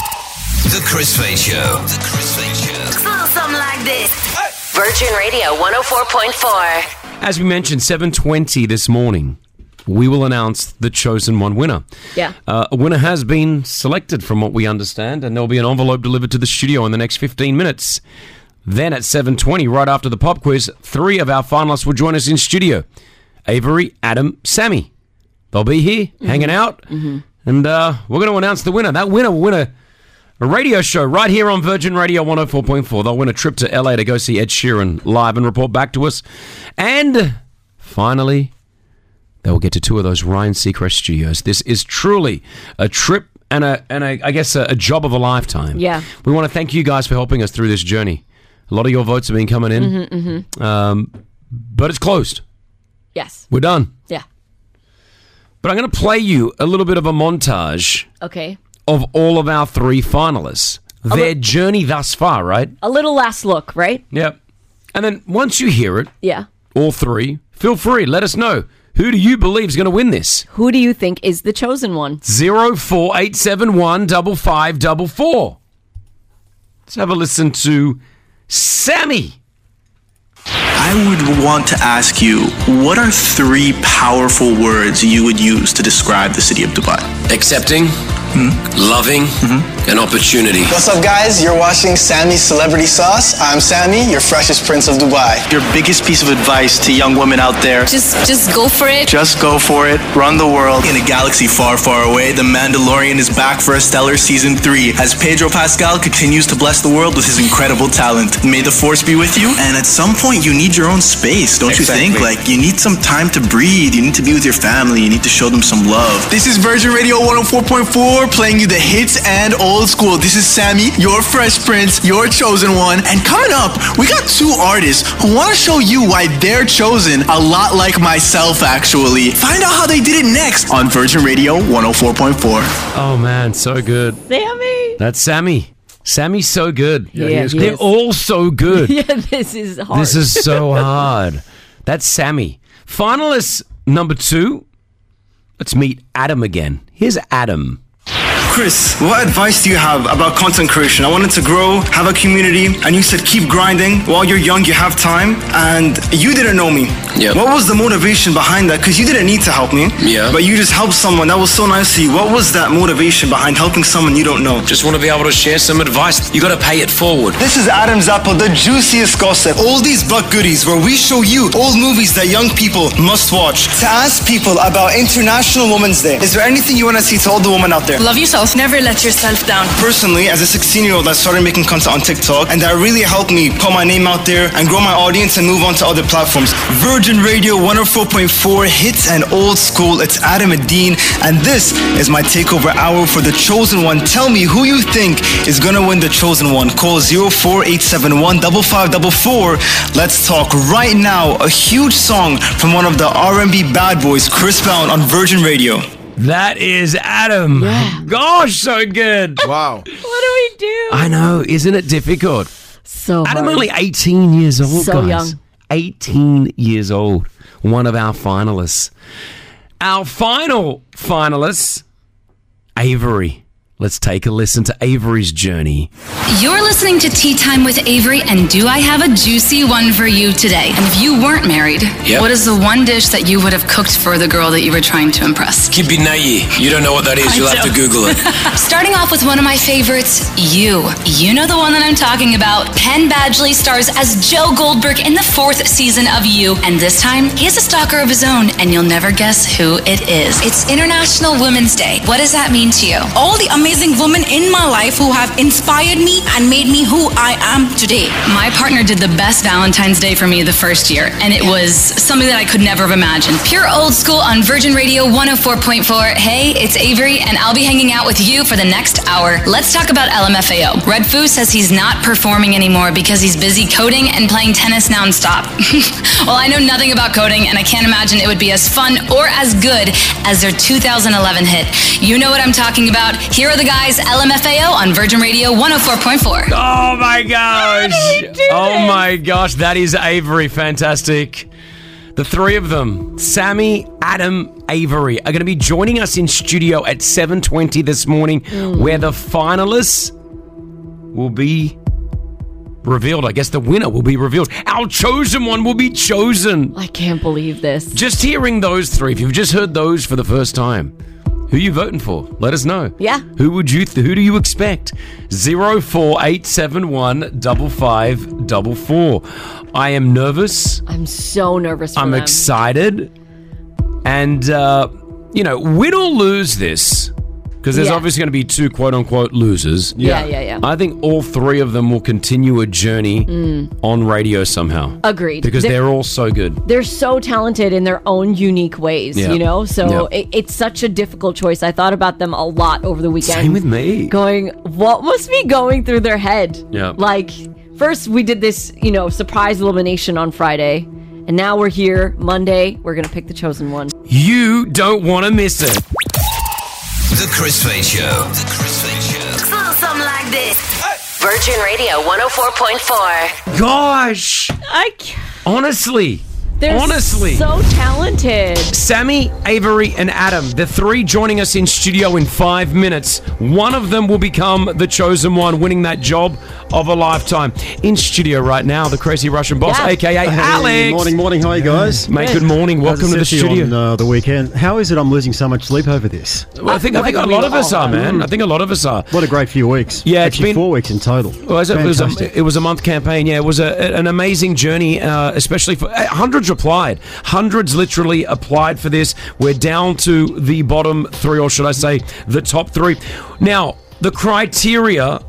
Speaker 1: The Chris Fade Show. The Chris Fade Show.
Speaker 11: Little something like this. Virgin Radio one oh four point four.
Speaker 5: As we mentioned, seven twenty this morning, we will announce the chosen one winner.
Speaker 6: Yeah.
Speaker 5: Uh, a winner has been selected from what we understand, and there'll be an envelope delivered to the studio in the next fifteen minutes. Then at seven twenty, right after the pop quiz, three of our finalists will join us in studio. Avery, Adam, Sammy. They'll be here,
Speaker 6: Mm-hmm.
Speaker 5: hanging out, and uh, we're going to announce the winner. That winner will win a, a radio show right here on Virgin Radio one oh four point four. They'll win a trip to L A to go see Ed Sheeran live and report back to us. And finally, they will get to two of those Ryan Seacrest studios. This is truly a trip and a and a, I guess a, a job of a lifetime.
Speaker 6: Yeah.
Speaker 5: We want to thank you guys for helping us through this journey. A lot of your votes have been coming in,
Speaker 6: Mm-hmm, mm-hmm.
Speaker 5: um, but it's closed.
Speaker 6: Yes.
Speaker 5: We're done.
Speaker 6: Yeah.
Speaker 5: But I'm going to play you a little bit of a montage
Speaker 6: Okay.
Speaker 5: of all of our three finalists. Their journey thus far, right?
Speaker 6: A little last look, right?
Speaker 5: Yep. And then once you hear it,
Speaker 6: Yeah.
Speaker 5: all three, feel free. Let us know. Who do you believe is going to win this?
Speaker 6: Who do you think is the chosen one?
Speaker 5: Zero four eight seven one double five double four. Let's have a listen to Sammy.
Speaker 16: I would want to ask you, what are three powerful words you would use to describe the city of Dubai?
Speaker 1: Accepting, loving, and opportunity.
Speaker 17: What's up, guys? You're watching Sammy's Celebrity Sauce. I'm Sammy, your freshest prince of Dubai.
Speaker 16: Your biggest piece of advice to young women out there?
Speaker 11: Just, just go for it.
Speaker 16: Just go for it. Run the world. In a galaxy far, far away, The Mandalorian is back for a stellar season three as Pedro Pascal continues to bless the world with his incredible talent. May the force be with you. And at some point, you need your own space, don't
Speaker 17: Exactly.
Speaker 16: you think? Like, you need some time to breathe. You need to be with your family. You need to show them some love.
Speaker 17: This is Virgin Radio one oh four point four, playing you the hits and old school. This is Sammy, your fresh prince, your chosen one. And coming up, we got two artists who want to show you why they're chosen, a lot like myself, actually. Find out how they did it next on Virgin Radio one oh four point four.
Speaker 5: Oh, man, so good.
Speaker 6: Sammy.
Speaker 5: That's Sammy. Sammy's so good.
Speaker 6: Yeah, Yeah, he
Speaker 5: They're
Speaker 6: is.
Speaker 5: all so good.
Speaker 6: Yeah, this is hard.
Speaker 5: This is so hard. That's Sammy. Finalist number two. Let's meet Adam again. Here's Adam.
Speaker 17: Chris, what advice do you have about content creation? I wanted to grow, have a community, and you said keep grinding. While you're young, you have time, and you didn't know me.
Speaker 1: Yep.
Speaker 17: What was the motivation behind that? Because you didn't need to help me.
Speaker 1: Yeah.
Speaker 17: But you just helped someone. That was so nice of you. What was that motivation behind helping someone you don't know?
Speaker 1: Just want to be able to share some advice. You got to pay it forward.
Speaker 17: This is Adam Zappa, the juiciest gossip. All these buck goodies where we show you old movies that young people must watch. To ask people about International Women's Day, is there anything you want to see to all the women out there?
Speaker 18: Love yourself. yourself. Never let yourself down.
Speaker 17: Personally, as a sixteen-year-old, I started making content on TikTok, and that really helped me put my name out there and grow my audience and move on to other platforms. Virgin Radio one oh four point four, hits and old school. It's Adam and Dean, and this is my takeover hour for The Chosen One. Tell me who you think is gonna win The Chosen One. Call zero four eight seven one five five four four. Let's talk right now. A huge song from one of the R and B bad boys, Chris Brown, on Virgin Radio.
Speaker 5: That is Adam.
Speaker 6: Yeah.
Speaker 5: Gosh, so good.
Speaker 3: Wow.
Speaker 6: What do we do?
Speaker 5: I know, isn't it difficult?
Speaker 6: So
Speaker 5: Adam
Speaker 6: hard.
Speaker 5: only eighteen years old,
Speaker 6: So
Speaker 5: guys.
Speaker 6: young.
Speaker 5: eighteen years old. One of our finalists. Our final finalists, Avery. Let's take a listen to Avery's journey.
Speaker 19: You're listening to Tea Time with Avery, and do I have a juicy one for you today? And if you weren't married,
Speaker 1: Yep.
Speaker 19: what is the one dish that you would have cooked for the girl that you were trying to impress?
Speaker 1: Kibinayi. You don't know what that is.
Speaker 19: I
Speaker 1: You'll have to
Speaker 19: don't.
Speaker 1: Google it.
Speaker 19: Starting off with one of my favorites, you. You know the one that I'm talking about. Penn Badgley stars as Joe Goldberg in the fourth season of You, and this time he has a stalker of his own, and you'll never guess who it is. It's International Women's Day. What does that mean to you?
Speaker 18: All the amazing women in my life who have inspired me and made me who I am today.
Speaker 19: My partner did the best Valentine's Day for me the first year, and it was something that I could never have imagined. Pure old school on Virgin Radio one oh four point four. Hey, it's Avery, and I'll be hanging out with you for the next hour. Let's talk about L M F A O. Red Foo says he's not performing anymore because he's busy coding and playing tennis nonstop. Well, I know nothing about coding, and I can't imagine it would be as fun or as good as their two thousand eleven hit. You know what I'm talking about. Here are the guys, L M F A O on Virgin Radio one oh four point four.
Speaker 5: Oh my gosh. Oh my gosh, that is Avery. Fantastic. The three of them, Sammy, Adam, Avery, are going to be joining us in studio at seven twenty this morning,
Speaker 6: Mm.
Speaker 5: where the finalists will be revealed. I guess the winner will be revealed. Our chosen one will be chosen.
Speaker 6: I can't believe this.
Speaker 5: Just hearing those three, if you've just heard those for the first time, who are you voting for? Let us know.
Speaker 6: Yeah.
Speaker 5: Who would you? Th- who do you expect? Zero four eight seven one double five double four. I am nervous.
Speaker 6: I'm so nervous for
Speaker 5: I'm
Speaker 6: them.
Speaker 5: excited, and uh, you know, win or lose this, because there's
Speaker 6: Yeah.
Speaker 5: obviously going to be two quote unquote losers.
Speaker 6: Yeah, yeah, yeah.
Speaker 5: I think all three of them will continue a journey
Speaker 6: Mm.
Speaker 5: on radio somehow.
Speaker 6: Agreed.
Speaker 5: Because
Speaker 6: They're-
Speaker 5: they're all so good.
Speaker 6: They're so talented in their own unique ways,
Speaker 5: Yeah.
Speaker 6: you know? So
Speaker 5: Yeah.
Speaker 6: it, it's such a difficult choice. I thought about them a lot over the weekend.
Speaker 5: Same with me.
Speaker 6: Going, what must be going through their head?
Speaker 5: Yeah.
Speaker 6: Like, first we did this, you know, surprise elimination on Friday, and now we're here Monday. We're going to pick the chosen one.
Speaker 5: You don't want to miss it.
Speaker 1: The Chris Fade Show. The Chris Fade Show.
Speaker 11: Something like this. Virgin Radio one oh four point four.
Speaker 5: Gosh.
Speaker 6: I
Speaker 5: Honestly.
Speaker 6: They're
Speaker 5: Honestly.
Speaker 6: so talented.
Speaker 5: Sammy, Avery, and Adam, the three joining us in studio in five minutes. One of them will become the chosen one, winning that job of a lifetime. In studio right now, the crazy Russian boss,
Speaker 20: Yeah.
Speaker 5: a k a.
Speaker 20: Hey,
Speaker 5: Alex.
Speaker 20: Morning, morning. How are you guys?
Speaker 5: Mate, good morning. Welcome
Speaker 20: As I
Speaker 5: to the
Speaker 20: said you
Speaker 5: studio.
Speaker 20: On, uh, the weekend. How is it I'm losing so much sleep over this?
Speaker 5: Well, I think I think a lot of us are, man. I think a lot of us are.
Speaker 20: What a great few weeks.
Speaker 5: Yeah, it's
Speaker 20: Actually,
Speaker 5: been-
Speaker 20: four weeks in total.
Speaker 5: Well, it was, a,
Speaker 20: Fantastic.
Speaker 5: it was a month campaign. Yeah, it was a, an amazing journey, uh, especially for uh, hundreds applied. Hundreds literally applied for this. We're down to the bottom three, or should I say, the top three. Now, the criteria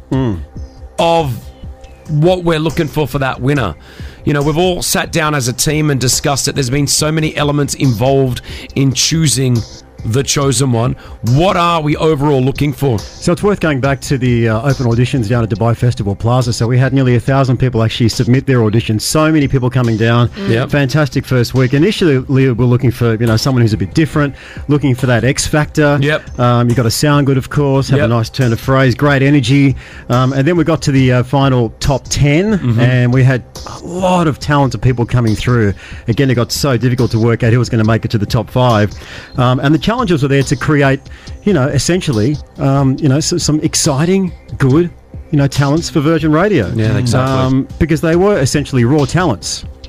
Speaker 5: of what we're looking for for that winner. You know, we've all sat down as a team and discussed it. There's been so many elements involved in choosing the chosen one. What are we overall looking for?
Speaker 20: So it's worth going back to the uh, open auditions down at Dubai Festival Plaza. So we had nearly a thousand people actually submit their auditions. So many people coming down.
Speaker 5: Mm. Yep.
Speaker 20: Fantastic first week. Initially, we're looking for you know someone who's a bit different, looking for that X factor.
Speaker 5: Yep.
Speaker 20: Um, you got to sound good, of course. Have
Speaker 5: Yep.
Speaker 20: a nice turn of phrase, great energy. Um, and then we got to the uh, final top ten,
Speaker 5: Mm-hmm.
Speaker 20: and we had a lot of talented people coming through. Again, it got so difficult to work out who was going to make it to the top five. Um, and the challenges were there to create, you know, essentially, um, you know, so, some exciting, good, you know, talents for Virgin Radio.
Speaker 5: Yeah, exactly.
Speaker 20: Um, because they were essentially raw talents.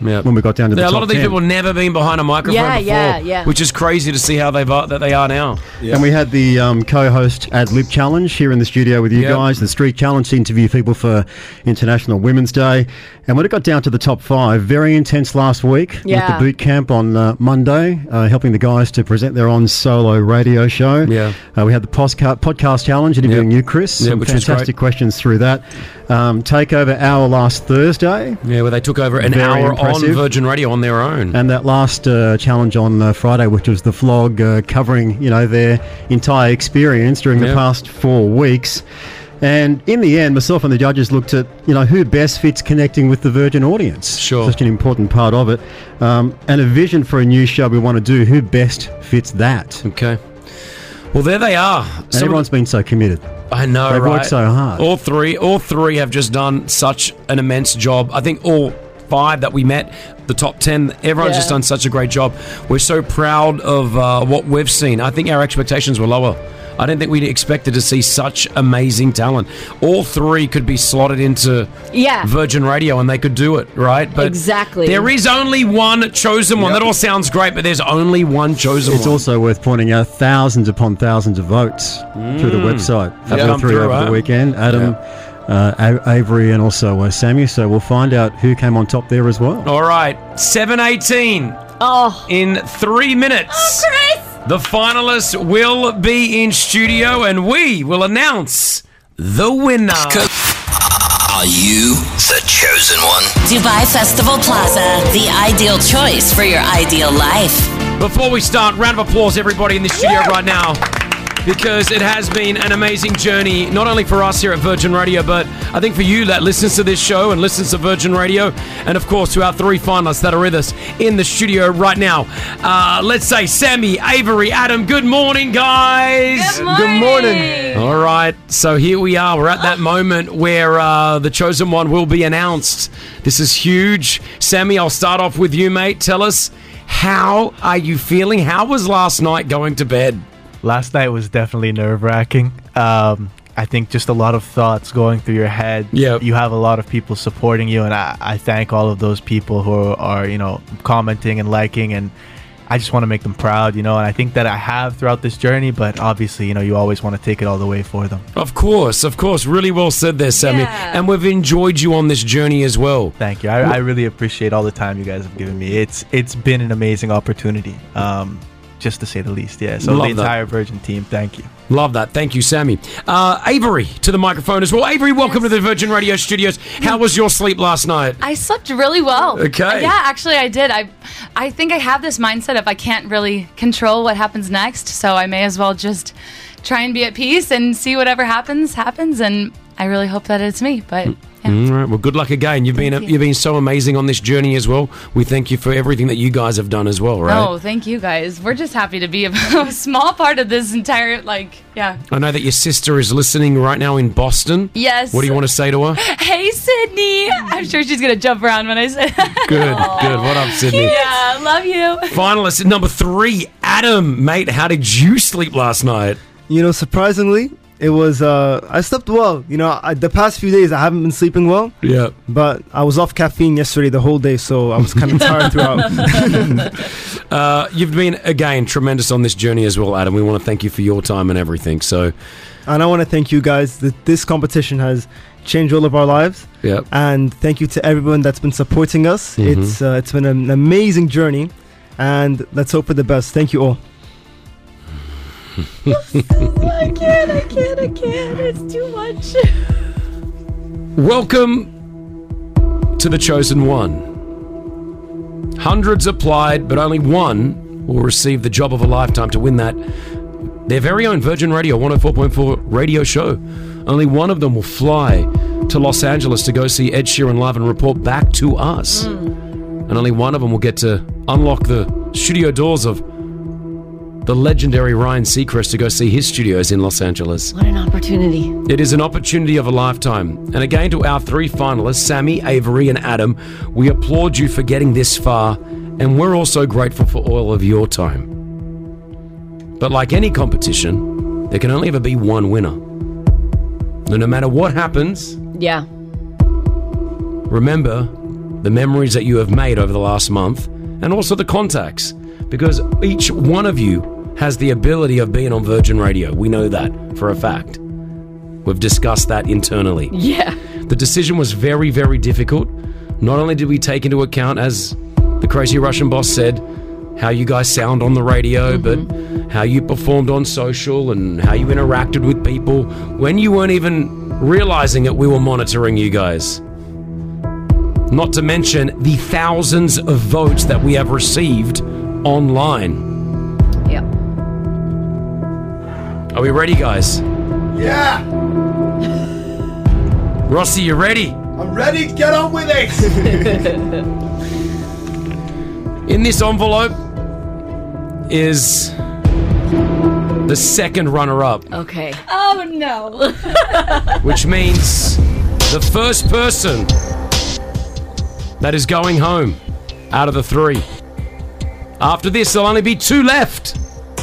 Speaker 5: Yeah.
Speaker 20: when we got down to the
Speaker 5: Yeah, a
Speaker 20: top
Speaker 5: lot of these
Speaker 20: ten.
Speaker 5: people never been behind a microphone
Speaker 6: Yeah,
Speaker 5: before,
Speaker 6: yeah, yeah.
Speaker 5: which is crazy to see how they've uh, that they are now.
Speaker 20: And we had the um, co-host Ad Lib Challenge here in the studio with you
Speaker 5: Yep.
Speaker 20: guys, the Street Challenge to interview people for International Women's Day. And when it got down to the top five, very intense last week
Speaker 6: Yeah.
Speaker 20: with the boot camp on uh, Monday, uh, helping the guys to present their own solo radio show.
Speaker 5: Yeah.
Speaker 20: Uh, we had the posca- podcast challenge interviewing
Speaker 5: Yep.
Speaker 20: you, Chris.
Speaker 5: Yeah,
Speaker 20: Some
Speaker 5: which was
Speaker 20: fantastic
Speaker 5: great.
Speaker 20: questions through that. Um, takeover hour last Thursday.
Speaker 5: Yeah, where they took over an
Speaker 20: Very
Speaker 5: hour
Speaker 20: impressive.
Speaker 5: on Virgin Radio on their own.
Speaker 20: And that last uh, challenge on uh, Friday, which was the vlog uh, covering, you know, their entire experience during
Speaker 5: Yeah.
Speaker 20: the past four weeks. And in the end, myself and the judges looked at, you know, who best fits connecting with the Virgin audience.
Speaker 5: Sure.
Speaker 20: Such an important part of it. Um, and a vision for a new show we want to do. Who best fits that?
Speaker 5: Okay. Well, there they are.
Speaker 20: And
Speaker 5: Some of
Speaker 20: everyone's been so committed.
Speaker 5: I know,
Speaker 20: They've
Speaker 5: right?
Speaker 20: worked so hard.
Speaker 5: All three, all three have just done such an immense job. I think all five that we met, the top ten, everyone's
Speaker 6: Yeah.
Speaker 5: just done such a great job. We're so proud of uh, what we've seen. I think our expectations were lower. I didn't think we expected to see such amazing talent. All three could be slotted into
Speaker 6: Yeah.
Speaker 5: Virgin Radio, and they could do it, right? But
Speaker 6: Exactly.
Speaker 5: there is only one chosen one. That all sounds great, but there's only one chosen
Speaker 20: It's
Speaker 5: one.
Speaker 20: also worth pointing out thousands upon thousands of votes through the
Speaker 5: Mm.
Speaker 20: website.
Speaker 5: Have
Speaker 20: All
Speaker 5: come
Speaker 20: three
Speaker 5: through,
Speaker 20: over
Speaker 5: huh?
Speaker 20: the weekend. Adam, uh, A- Avery, and also uh, Sammy. So we'll find out who came on top there as well.
Speaker 5: All right, seven eighteen.
Speaker 6: Oh.
Speaker 5: In three minutes.
Speaker 6: Oh, Chris!
Speaker 5: The finalists will be in studio and we will announce the winner.
Speaker 1: Are you the chosen one?
Speaker 11: Dubai Festival Plaza, the ideal choice for your ideal life.
Speaker 5: Before we start, round of applause, everybody in the studio right now, because it has been an amazing journey, not only for us here at Virgin Radio, but I think for you that listens to this show and listens to Virgin Radio, and of course to our three finalists that are with us in the studio right now. Uh, let's say Sammy, Avery, Adam, good morning, guys.
Speaker 2: Good morning. Good morning.
Speaker 5: All right, so here we are. We're at that moment where uh, the chosen one will be announced. This is huge. Sammy, I'll start off with you, mate. Tell us, how are you feeling? How was last night going to bed?
Speaker 21: Last night was definitely nerve-wracking. Um, I think just a lot of thoughts going through your head.
Speaker 5: Yeah.
Speaker 21: You have a lot of people supporting you, and I, I thank all of those people who are, you know, commenting and liking, and I just want to make them proud, you know, and I think that I have throughout this journey, but obviously, you know, you always want to take it all the way for them.
Speaker 5: Of course, of course. Really well said there, Sammy.
Speaker 21: Yeah.
Speaker 5: And we've enjoyed you on this journey as well.
Speaker 21: Thank you. I, I really appreciate all the time you guys have given me. It's It's been an amazing opportunity. Um, just to say the least, yeah. So
Speaker 5: Love
Speaker 21: the
Speaker 5: that.
Speaker 21: entire Virgin team, thank you.
Speaker 5: Love that. Thank you, Sammy. Uh, Avery, to the microphone as well. Avery, welcome to the Virgin Radio studios. How was your sleep last night?
Speaker 19: I slept really well.
Speaker 5: Okay.
Speaker 19: Yeah, actually, I did. I, I think I have this mindset of I can't really control what happens next, so I may as well just try and be at peace and see whatever happens happens. And I really hope that it's me. But
Speaker 5: All right. Well, good luck again. You've been
Speaker 19: Thank you.
Speaker 5: you've been so amazing on this journey as well. We thank you for everything that you guys have done as well, right?
Speaker 19: no, thank you guys. We're just happy to be a, a small part of this entire, like, yeah.
Speaker 5: I know that your sister is listening right now in Boston.
Speaker 19: Yes.
Speaker 5: What do you want to say to her?
Speaker 19: Hey, Sydney. I'm sure she's gonna jump around when I say.
Speaker 5: Good, good. What up, Sydney?
Speaker 19: Yeah, love you.
Speaker 5: Finalist number three, Adam, mate. How did you sleep last night?
Speaker 22: You know, surprisingly, it was, uh, I slept well. You know, I, the past few days I haven't been sleeping well.
Speaker 5: Yeah.
Speaker 22: But I was off caffeine yesterday the whole day, so I was kind of tired throughout.
Speaker 5: Uh, you've been, again, tremendous on this journey as well, Adam. We want to thank you for your time and everything. So,
Speaker 22: And I want to thank you guys. That this competition has changed all of our lives.
Speaker 5: Yep.
Speaker 22: And thank you to everyone that's been supporting us.
Speaker 5: Mhm.
Speaker 22: It's uh, it's been an amazing journey, and let's hope for the best. Thank you all.
Speaker 6: I can't, I can't, I can't. It's too much.
Speaker 5: welcome to the chosen one. Hundreds applied, but only one will receive the job of a lifetime to win that. Their very own Virgin Radio one oh four point four radio show. Only one of them will fly to Los Angeles to go see Ed Sheeran live and report back to us. And only one of them will get to unlock the studio doors of the legendary Ryan Seacrest to go see his studios in Los Angeles.
Speaker 6: What an opportunity.
Speaker 5: It is an opportunity of a lifetime. And again, to our three finalists, Sammy, Avery, and Adam, we applaud you for getting this far, and we're also grateful for all of your time. But like any competition, there can only ever be one winner. And no matter what happens,
Speaker 6: Yeah.
Speaker 5: remember, the memories that you have made over the last month, and also the contacts, because each one of you has the ability of being on Virgin Radio. We know that for a fact. We've discussed that internally.
Speaker 6: Yeah.
Speaker 5: The decision was very, very difficult. Not only did we take into account, as the Crazy Russian Boss said, how you guys sound on the radio, mm-hmm. but how you performed on social and how you interacted with people when you weren't even realizing it, we were monitoring you guys. Not to mention the thousands of votes that we have received online.
Speaker 6: Yeah.
Speaker 5: Are we ready, guys?
Speaker 3: Yeah!
Speaker 5: Rossi, you ready?
Speaker 3: I'm ready. Get on with it!
Speaker 5: In this envelope is the second runner-up,
Speaker 6: Okay.
Speaker 4: Oh no.
Speaker 5: which means the first person that is going home out of the three. After this, there'll only be two left.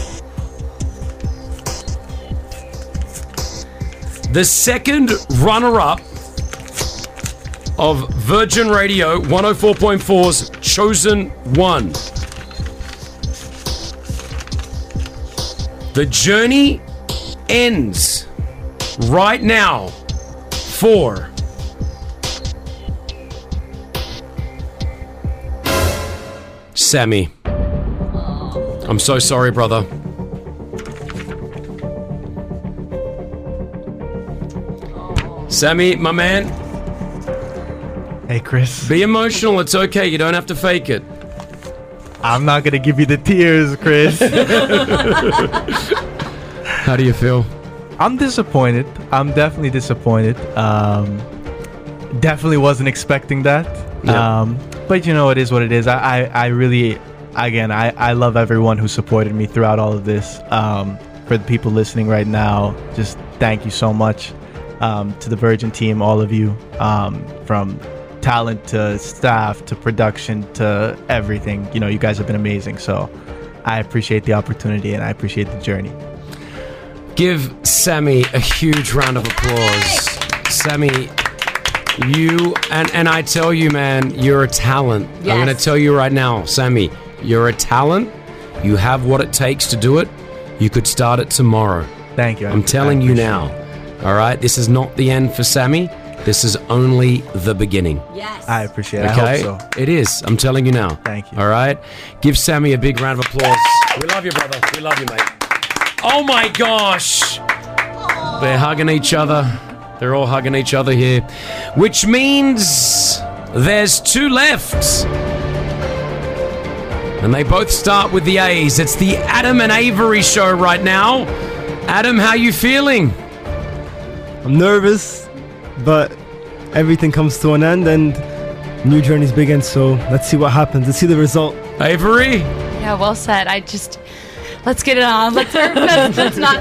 Speaker 5: The second runner-up of Virgin Radio one oh four point four's Chosen One. The journey ends right now for Sammy. I'm so sorry, brother. Sammy, my man.
Speaker 21: Hey, Chris.
Speaker 5: Be emotional. It's okay. You don't have to fake it.
Speaker 21: I'm not going to give you the tears, Chris.
Speaker 5: How do you feel?
Speaker 21: I'm disappointed. I'm definitely disappointed. Um, definitely wasn't expecting that.
Speaker 5: Yeah.
Speaker 21: Um, but you know, it is what it is. I, I, I really, again, I, I love everyone who supported me throughout all of this. Um, for the people listening right now, just thank you so much. Um, to the Virgin team, all of you, um, from talent to staff to production to everything. You know, you guys have been amazing. So I appreciate the opportunity and I appreciate the journey.
Speaker 5: Give Sammy a huge round of applause. Sammy, you, and, and I tell you, man, you're a talent.
Speaker 6: Yes.
Speaker 5: I'm going to tell you right now, Sammy, you're a talent. You have what it takes to do it. You could start it tomorrow.
Speaker 21: Thank you.
Speaker 5: I'm telling you now. All right, this is not the end for Sammy. This is only the beginning.
Speaker 6: Yes.
Speaker 21: I appreciate it.
Speaker 5: Okay,
Speaker 21: I hope so.
Speaker 5: it is. I'm telling you now.
Speaker 21: Thank you.
Speaker 5: All right, give Sammy a big round of applause. We love you, brother. We love you, mate. Oh my gosh, they're hugging each other. They're all hugging each other here, which means there's two left, and they both start with the A's. It's the Adam and Avery show right now. Adam, how you feeling?
Speaker 22: I'm nervous, but everything comes to an end and new journeys begin. So let's see what happens. Let's see the result.
Speaker 5: Avery?
Speaker 4: Yeah, well said. I just let's get it on. Let's let's, let's not.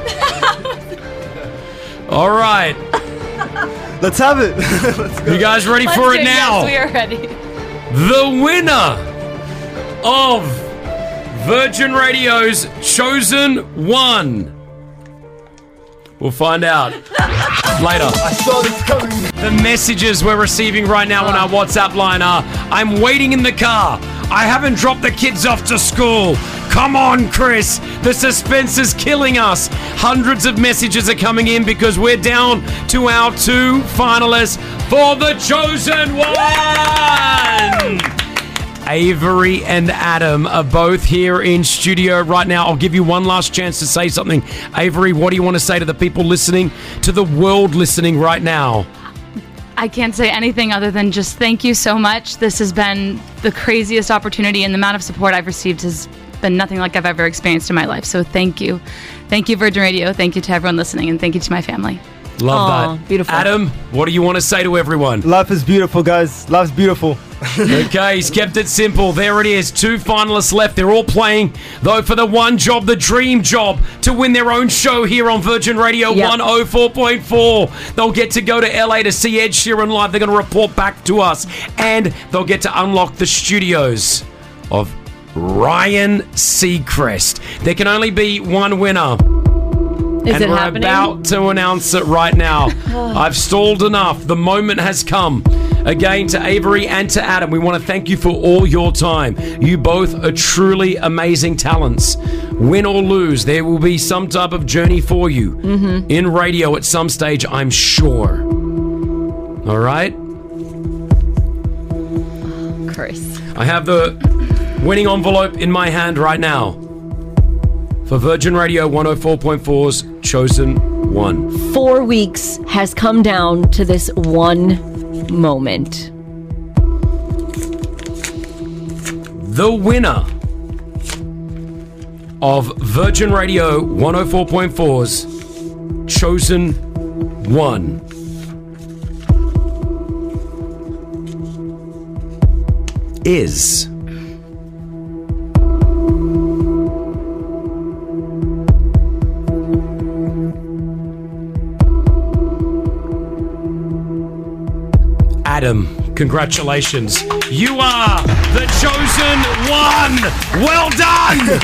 Speaker 5: All right.
Speaker 22: Let's have it. Let's go.
Speaker 5: You guys ready
Speaker 4: Let's
Speaker 5: for
Speaker 4: do
Speaker 5: it now?
Speaker 4: Yes, we are ready.
Speaker 5: The winner of Virgin Radio's Chosen One. We'll find out later.
Speaker 22: I saw this coming.
Speaker 5: The messages we're receiving right now on our WhatsApp line are, I'm waiting in the car. I haven't dropped the kids off to school. Come on, Chris. The suspense is killing us. Hundreds of messages are coming in because we're down to our two finalists for the Chosen One. Avery and Adam are both here in studio right now. I'll give you one last chance to say something. Avery, what do you want to say to the people listening, to the world listening right now?
Speaker 4: I can't say anything other than just thank you so much. This has been the craziest opportunity, and the amount of support I've received has been nothing like I've ever experienced in my life. So thank you. Thank you, Virgin Radio. Thank you to everyone listening, and thank you to my family.
Speaker 5: Love
Speaker 6: Aw,
Speaker 5: that.
Speaker 6: beautiful.
Speaker 5: Adam, what do you want to say to everyone?
Speaker 22: Life is beautiful, guys. Life's beautiful.
Speaker 5: Okay, he's kept it simple. There it is. Two finalists left. They're all playing, though, for the one job, the dream job, to win their own show here on Virgin Radio
Speaker 6: Yep.
Speaker 5: one oh four point four. They'll get to go to L A to see Ed Sheeran live. They're going to report back to us. And they'll get to unlock the studios of Ryan Seacrest. There can only be one winner.
Speaker 6: Is
Speaker 5: and
Speaker 6: it
Speaker 5: we're
Speaker 6: happening?
Speaker 5: about to announce it right now. I've stalled enough. The moment has come. Again, to Avery and to Adam, we want to thank you for all your time. You both are truly amazing talents. Win or lose, there will be some type of journey for you
Speaker 6: Mm-hmm.
Speaker 5: in radio at some stage, I'm sure. All right?
Speaker 6: Chris.
Speaker 5: I have the winning envelope in my hand right now for Virgin Radio one oh four point four's Chosen One.
Speaker 6: Four weeks has come down to this one moment.
Speaker 5: The winner of Virgin Radio one oh four point four's Chosen One is Adam. Congratulations. You are the chosen one. Well done.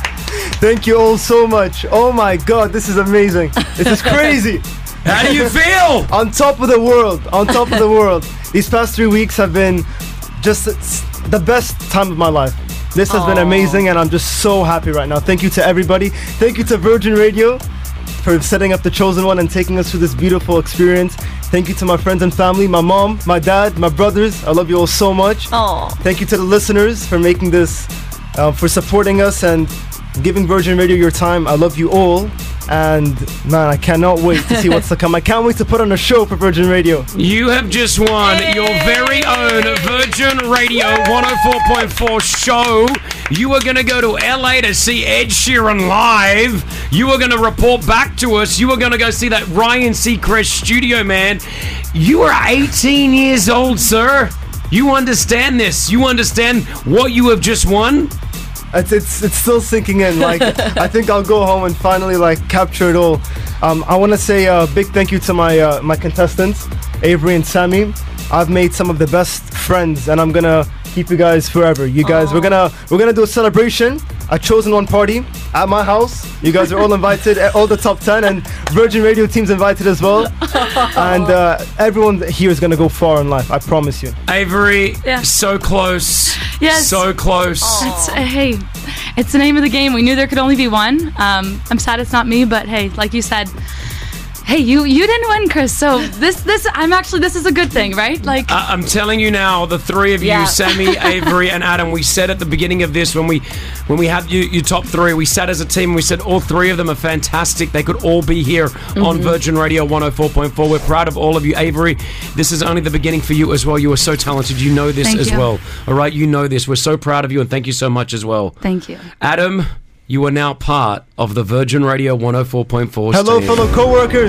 Speaker 22: Thank you all so much. Oh my God, this is amazing. This is crazy.
Speaker 5: How do you feel?
Speaker 22: On top of the world. On top of the world. These past three weeks have been just the best time of my life. This has been amazing, and I'm just so happy right now. Thank you to everybody. Thank you to Virgin Radio for setting up the Chosen One and taking us through this beautiful experience. Thank you to my friends and family, my mom, my dad, my brothers. I love you all so much.
Speaker 6: Aww.
Speaker 22: Thank you to the listeners for making this, uh, for supporting us and giving Virgin Radio your time. I love you all. And man, I cannot wait to see what's to come. I can't wait to put on a show for Virgin Radio.
Speaker 5: You have just won your very own Virgin Radio one oh four point four show. You are going to go to L A to see Ed Sheeran live. You are going to report back to us. You are going to go see that Ryan Seacrest studio, man. You are eighteen years old, sir. You understand this. You understand what you have just won?
Speaker 22: It's, it's it's still sinking in. Like, I think I'll go home and finally like capture it all. Um, I want to say a big thank you to my uh, my contestants, Avery and Sammy. I've made some of the best friends, and I'm gonna keep you guys forever. You guys, we're gonna we're gonna do a celebration, a Chosen One party at my house. You guys are all invited, all the top ten, and Virgin Radio team's invited as well. And uh, everyone here is gonna go far in life. I promise you.
Speaker 5: Avery,
Speaker 4: Yeah.
Speaker 5: so close.
Speaker 4: Yes.
Speaker 5: So close.
Speaker 4: It's, uh, hey, it's the name of the game. We knew there could only be one. Um, I'm sad it's not me, but hey, like you said, hey, you you didn't win, Chris. So this this I'm actually this is a good thing, right? Like
Speaker 5: I- I'm telling you now, the three of you,
Speaker 4: Yeah.
Speaker 5: Sammy, Avery, and Adam, we said at the beginning of this when we when we had you, your top three, we sat as a team and we said all three of them are fantastic. They could all be here on
Speaker 6: Mhm.
Speaker 5: Virgin Radio one oh four point four. We're proud of all of you. Avery, this is only the beginning for you as well. You are so talented. You know this
Speaker 4: Thank
Speaker 5: as
Speaker 4: you.
Speaker 5: well. All right, you know this. We're so proud of you and thank you so much as well.
Speaker 4: Thank you.
Speaker 5: Adam, you are now part of the Virgin Radio one oh four point four
Speaker 22: Hello,
Speaker 5: team.
Speaker 22: fellow co-workers.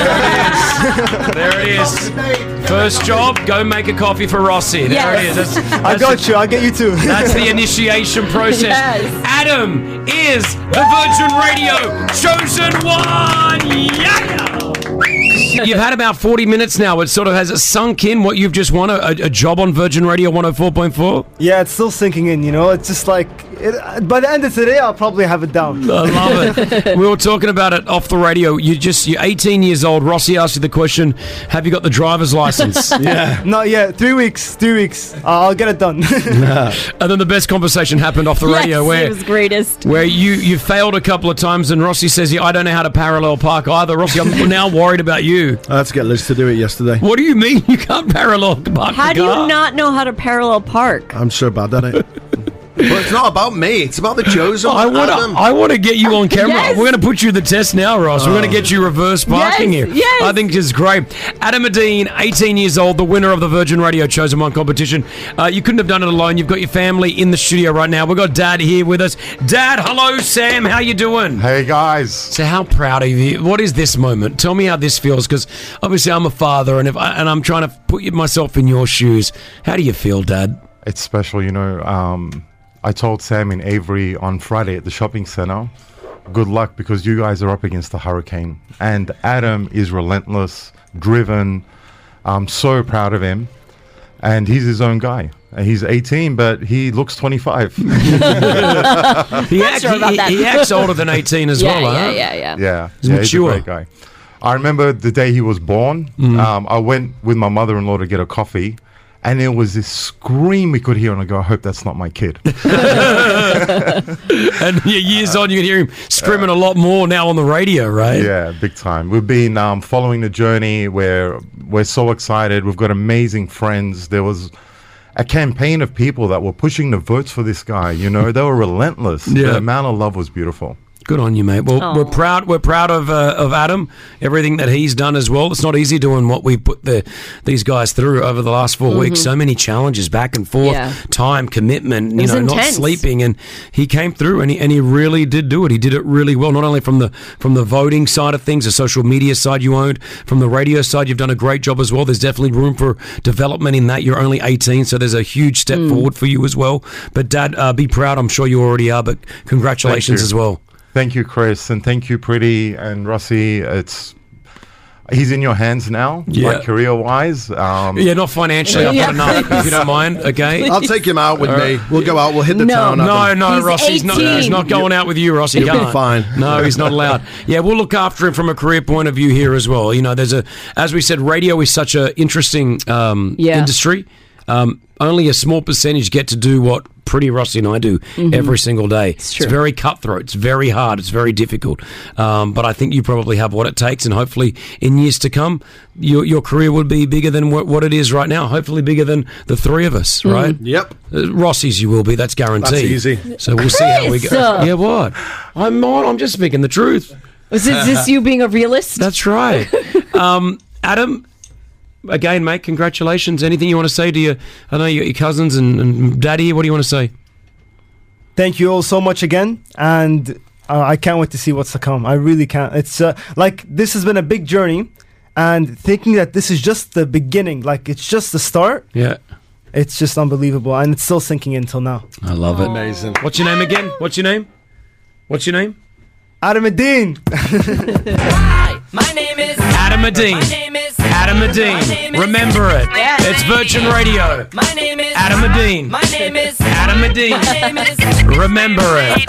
Speaker 5: There it is. First job, go make a coffee for Rossi. There
Speaker 22: Yes.
Speaker 5: it is. That's,
Speaker 22: I
Speaker 5: that's
Speaker 22: got
Speaker 5: the-
Speaker 22: you. I'll get you too.
Speaker 5: That's the initiation process.
Speaker 22: Yes.
Speaker 5: Adam is the Virgin Radio Chosen One. Yeah! You've had about forty minutes now. It sort of has sunk in what you've just won, a, a job on Virgin Radio one oh four point four.
Speaker 22: Yeah, it's still sinking in, you know? It's just like, it, by the end of today, I'll probably have it down.
Speaker 5: I love it. We were talking about it off the radio. You just, you're eighteen years old. Rossi asked you the question, have you got the driver's license?
Speaker 22: Yeah. Not yet. Three weeks. Three weeks. Uh, I'll get it done.
Speaker 5: And then the best conversation happened off the radio
Speaker 6: yes,
Speaker 5: where
Speaker 6: it was greatest.
Speaker 5: where you, you failed a couple of times and Rossi says, I don't know how to parallel park either. Rossi, I'm now worried about you.
Speaker 3: I had to get Liz to do it yesterday.
Speaker 5: What do you mean you can't parallel park
Speaker 6: How
Speaker 5: the
Speaker 6: do
Speaker 5: car?
Speaker 6: you not know how to parallel park?
Speaker 3: I'm so bad at it. But it's not about me. It's about the chosen.
Speaker 5: I want
Speaker 3: Adam.
Speaker 5: to. I want to get you on camera.
Speaker 6: Yes.
Speaker 5: We're going to put you to the test now, Ross. We're going to get you reverse parking
Speaker 6: Yes,
Speaker 5: here.
Speaker 6: yes.
Speaker 5: I think it's great. Adam Adine, eighteen years old, the winner of the Virgin Radio Chosen One competition. Uh, you couldn't have done it alone. You've got your family in the studio right now. We've got Dad here with us. Dad, hello, Sam. How you doing?
Speaker 7: Hey guys.
Speaker 5: So how proud of you? What is this moment? Tell me how this feels, because obviously I'm a father, and if I, and I'm trying to put myself in your shoes. How do you feel, Dad?
Speaker 7: It's special, you know. Um, I told Sam and Avery on Friday at the shopping center, good luck because you guys are up against the hurricane. And Adam is relentless, driven. I'm so proud of him. And he's his own guy. And he's eighteen, but he looks twenty-five.
Speaker 5: He, act,
Speaker 6: sure about
Speaker 5: he,
Speaker 6: that.
Speaker 5: he acts older than eighteen as
Speaker 6: yeah,
Speaker 5: well,
Speaker 6: yeah,
Speaker 5: huh?
Speaker 6: yeah, yeah,
Speaker 7: Yeah,
Speaker 5: He's
Speaker 7: yeah, he's
Speaker 5: mature.
Speaker 7: a great guy. I remember the day he was born.
Speaker 5: Mm.
Speaker 7: Um, I went with my mother-in-law to get a coffee, And there was this scream we could hear, and I go, I hope that's not my kid.
Speaker 5: And yeah, years on, you can hear him screaming a lot more now on the radio, right?
Speaker 7: Yeah, big time. We've been um, following the journey where we're so excited. We've got amazing friends. There was a campaign of people that were pushing the votes for this guy. You know, they were relentless.
Speaker 5: Yeah.
Speaker 7: The amount of love was beautiful.
Speaker 5: Good on you, mate. Well,
Speaker 7: Aw.
Speaker 5: we're proud. We're proud of uh, of Adam. Everything that he's done as well. It's not easy doing what we put the these guys through over the last four
Speaker 6: Mhm.
Speaker 5: weeks. So many challenges, back and forth,
Speaker 6: Yeah.
Speaker 5: time, commitment.
Speaker 6: It
Speaker 5: You
Speaker 6: was
Speaker 5: know, not
Speaker 6: intense.
Speaker 5: sleeping, and he came through, and he and he really did do it. He did it really well. Not only from the from the voting side of things, the social media side you owned, from the radio side, you've done a great job as well. There's definitely room for development in that. You're only eighteen, so there's a huge step
Speaker 7: Mm.
Speaker 5: forward for you as well. But Dad, uh, be proud. I'm sure you already are. But congratulations
Speaker 7: Thank
Speaker 5: as
Speaker 7: you.
Speaker 5: well.
Speaker 7: Thank you, Chris, and thank you, Pretty and Rossi. It's he's in your hands now,
Speaker 5: Yeah.
Speaker 7: like career-wise. Um,
Speaker 5: Yeah, not financially. I've got enough, if you don't mind. Okay,
Speaker 3: I'll take him out with
Speaker 5: All
Speaker 3: me.
Speaker 5: right.
Speaker 3: We'll go out. We'll hit the
Speaker 5: no,
Speaker 3: town.
Speaker 5: No,
Speaker 3: Adam.
Speaker 5: no, Ross. He's not. He's not going out with you, Ross. He
Speaker 3: You'll be
Speaker 5: can't.
Speaker 3: fine.
Speaker 5: No, he's not allowed. Yeah, we'll look after him from a career point of view here as well. You know, there's a, as we said, radio is such a interesting um,
Speaker 6: Yeah.
Speaker 5: industry. Um, only a small percentage get to do what Pretty Rossi and I do
Speaker 6: Mhm.
Speaker 5: every single day. It's,
Speaker 6: true.
Speaker 5: very cutthroat. It's very hard. It's very difficult. Um, but I think you probably have what it takes, and hopefully in years to come, your your career would be bigger than what, what it is right now. Hopefully bigger than the three of us,
Speaker 6: Mm.
Speaker 5: right?
Speaker 3: Yep.
Speaker 5: Uh, Rossi's you will be. That's guaranteed.
Speaker 3: That's easy.
Speaker 5: So we'll see how we go.
Speaker 6: Chris!
Speaker 5: Yeah, what? I'm not. I'm just speaking the truth.
Speaker 6: Was this, this you being a realist?
Speaker 5: That's right. Um, Adam, again, mate, congratulations. Anything you want to say to your, I know you got your cousins and, and daddy. What do you want to say?
Speaker 22: Thank you all so much again, and uh, I can't wait to see what's to come. I really can't. It's uh, like this has been a big journey, and thinking that this is just the beginning, like it's just the start.
Speaker 5: Yeah.
Speaker 22: It's just unbelievable, and it's still sinking in till now.
Speaker 5: I love it.
Speaker 3: Amazing.
Speaker 5: What's your name again? What's your name? What's your name?
Speaker 22: Adam Adine.
Speaker 2: My name is
Speaker 5: Adam Adine.
Speaker 2: My name is
Speaker 5: Adam Adine.
Speaker 2: My name is-
Speaker 5: Remember it.
Speaker 2: Yeah.
Speaker 5: It's Virgin Radio.
Speaker 2: My name is
Speaker 5: Adam Adine.
Speaker 2: My name is
Speaker 5: Adam Adine.
Speaker 2: My name is
Speaker 5: Remember it.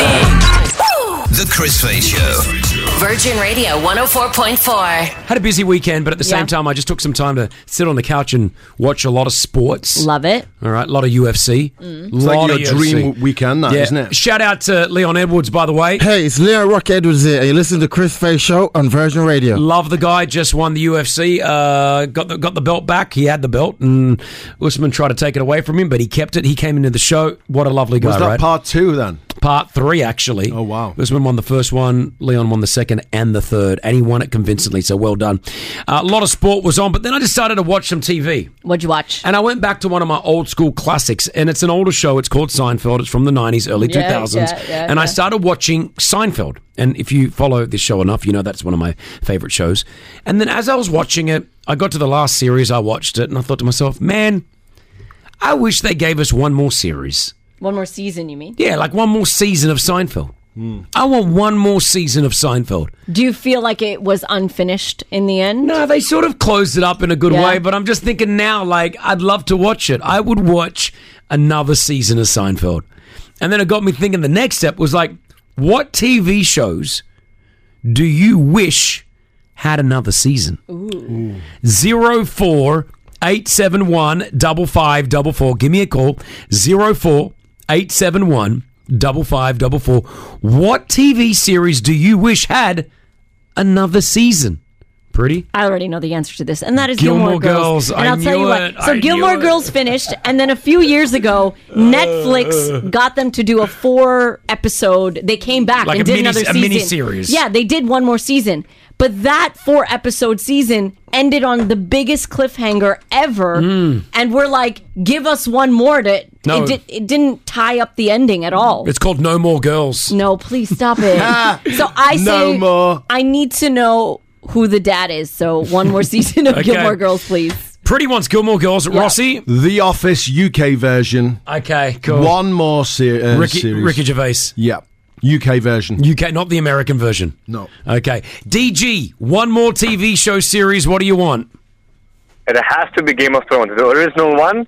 Speaker 1: The Chris Fade Show.
Speaker 11: Virgin Radio one oh four point four.
Speaker 5: Had a busy weekend, but at the
Speaker 6: Yeah.
Speaker 5: same time, I just took some time to sit on the couch and watch a lot of sports.
Speaker 6: Love it.
Speaker 5: All right, a lot of U F C.
Speaker 6: Mm.
Speaker 3: It's like your dream weekend, that,
Speaker 5: yeah.
Speaker 3: isn't it?
Speaker 5: Shout out to Leon Edwards, by the way.
Speaker 8: Hey, it's Leon Rock Edwards here, and you listen to Chris Fade Show on Virgin Radio.
Speaker 5: Love the guy. Just won the U F C. Uh, got the, got the belt back. He had the belt, and Usman tried to take it away from him, but he kept it. He came into the show. What a lovely guy,
Speaker 3: Was that
Speaker 5: right?
Speaker 3: part two then?
Speaker 5: Part three, actually.
Speaker 3: Oh, wow.
Speaker 5: Usman won the first one, Leon won the second and the third, and he won it convincingly, so well done. Uh, a lot of sport was on, but then I decided to watch some T V.
Speaker 6: What'd you watch?
Speaker 5: And I went back to one of my old school classics, and it's an older show. It's called Seinfeld. It's from the nineties, early
Speaker 6: Yeah,
Speaker 5: two thousands.
Speaker 6: yeah, yeah,
Speaker 5: and I
Speaker 6: yeah.
Speaker 5: started watching Seinfeld. And if you follow this show enough, you know that's one of my favorite shows. And then as I was watching it, I got to the last series, I watched it, and I thought to myself, man, I wish they gave us one more series.
Speaker 6: One more season, you mean?
Speaker 5: Yeah, like one more season of Seinfeld. I want one more season of Seinfeld.
Speaker 6: Do you feel like it was unfinished in the end?
Speaker 5: No, they sort of closed it up in a good
Speaker 6: Yeah.
Speaker 5: way, but I'm just thinking now, like, I'd love to watch it. I would watch another season of Seinfeld. And then it got me thinking the next step was like, what T V shows do you wish had another season?
Speaker 6: Ooh.
Speaker 5: Zero four eight seven one double five double four. Give me a call. Zero four eight seven one double five double four. What T V series do you wish had another season? Pretty.
Speaker 6: I already know the answer to this, and that is
Speaker 5: Gilmore
Speaker 6: Gilmore, Girls.
Speaker 5: Girls.
Speaker 6: And
Speaker 5: I
Speaker 6: I'll tell
Speaker 5: knew
Speaker 6: you
Speaker 5: it.
Speaker 6: what. So
Speaker 5: I
Speaker 6: Gilmore
Speaker 5: knew it.
Speaker 6: Girls finished, and then a few years ago, Netflix got them to do a four episode. They came back
Speaker 5: Like
Speaker 6: and
Speaker 5: a
Speaker 6: did
Speaker 5: mini-
Speaker 6: another
Speaker 5: a
Speaker 6: season.
Speaker 5: mini-series.
Speaker 6: Yeah, they did one more season, but that four episode season ended on the biggest cliffhanger ever.
Speaker 5: Mm.
Speaker 6: And we're like, give us one more. To
Speaker 5: No.
Speaker 6: it, did, it didn't tie up the ending at all.
Speaker 5: It's called No More Girls.
Speaker 6: No, please stop it. So I say,
Speaker 5: No more.
Speaker 6: I need to know who the dad is. So one more season of
Speaker 5: Okay.
Speaker 6: Gilmore Girls, please.
Speaker 5: Pretty wants Gilmore Girls. Rossi?
Speaker 3: The Office U K version.
Speaker 5: Okay, cool.
Speaker 3: One more se- uh,
Speaker 5: Ricky,
Speaker 3: series.
Speaker 5: Ricky Gervais.
Speaker 3: Yeah. U K version.
Speaker 5: U K, not the American version.
Speaker 3: No.
Speaker 5: Okay. D G, one more T V show series. What do you want?
Speaker 10: It has to be Game of Thrones, the original one.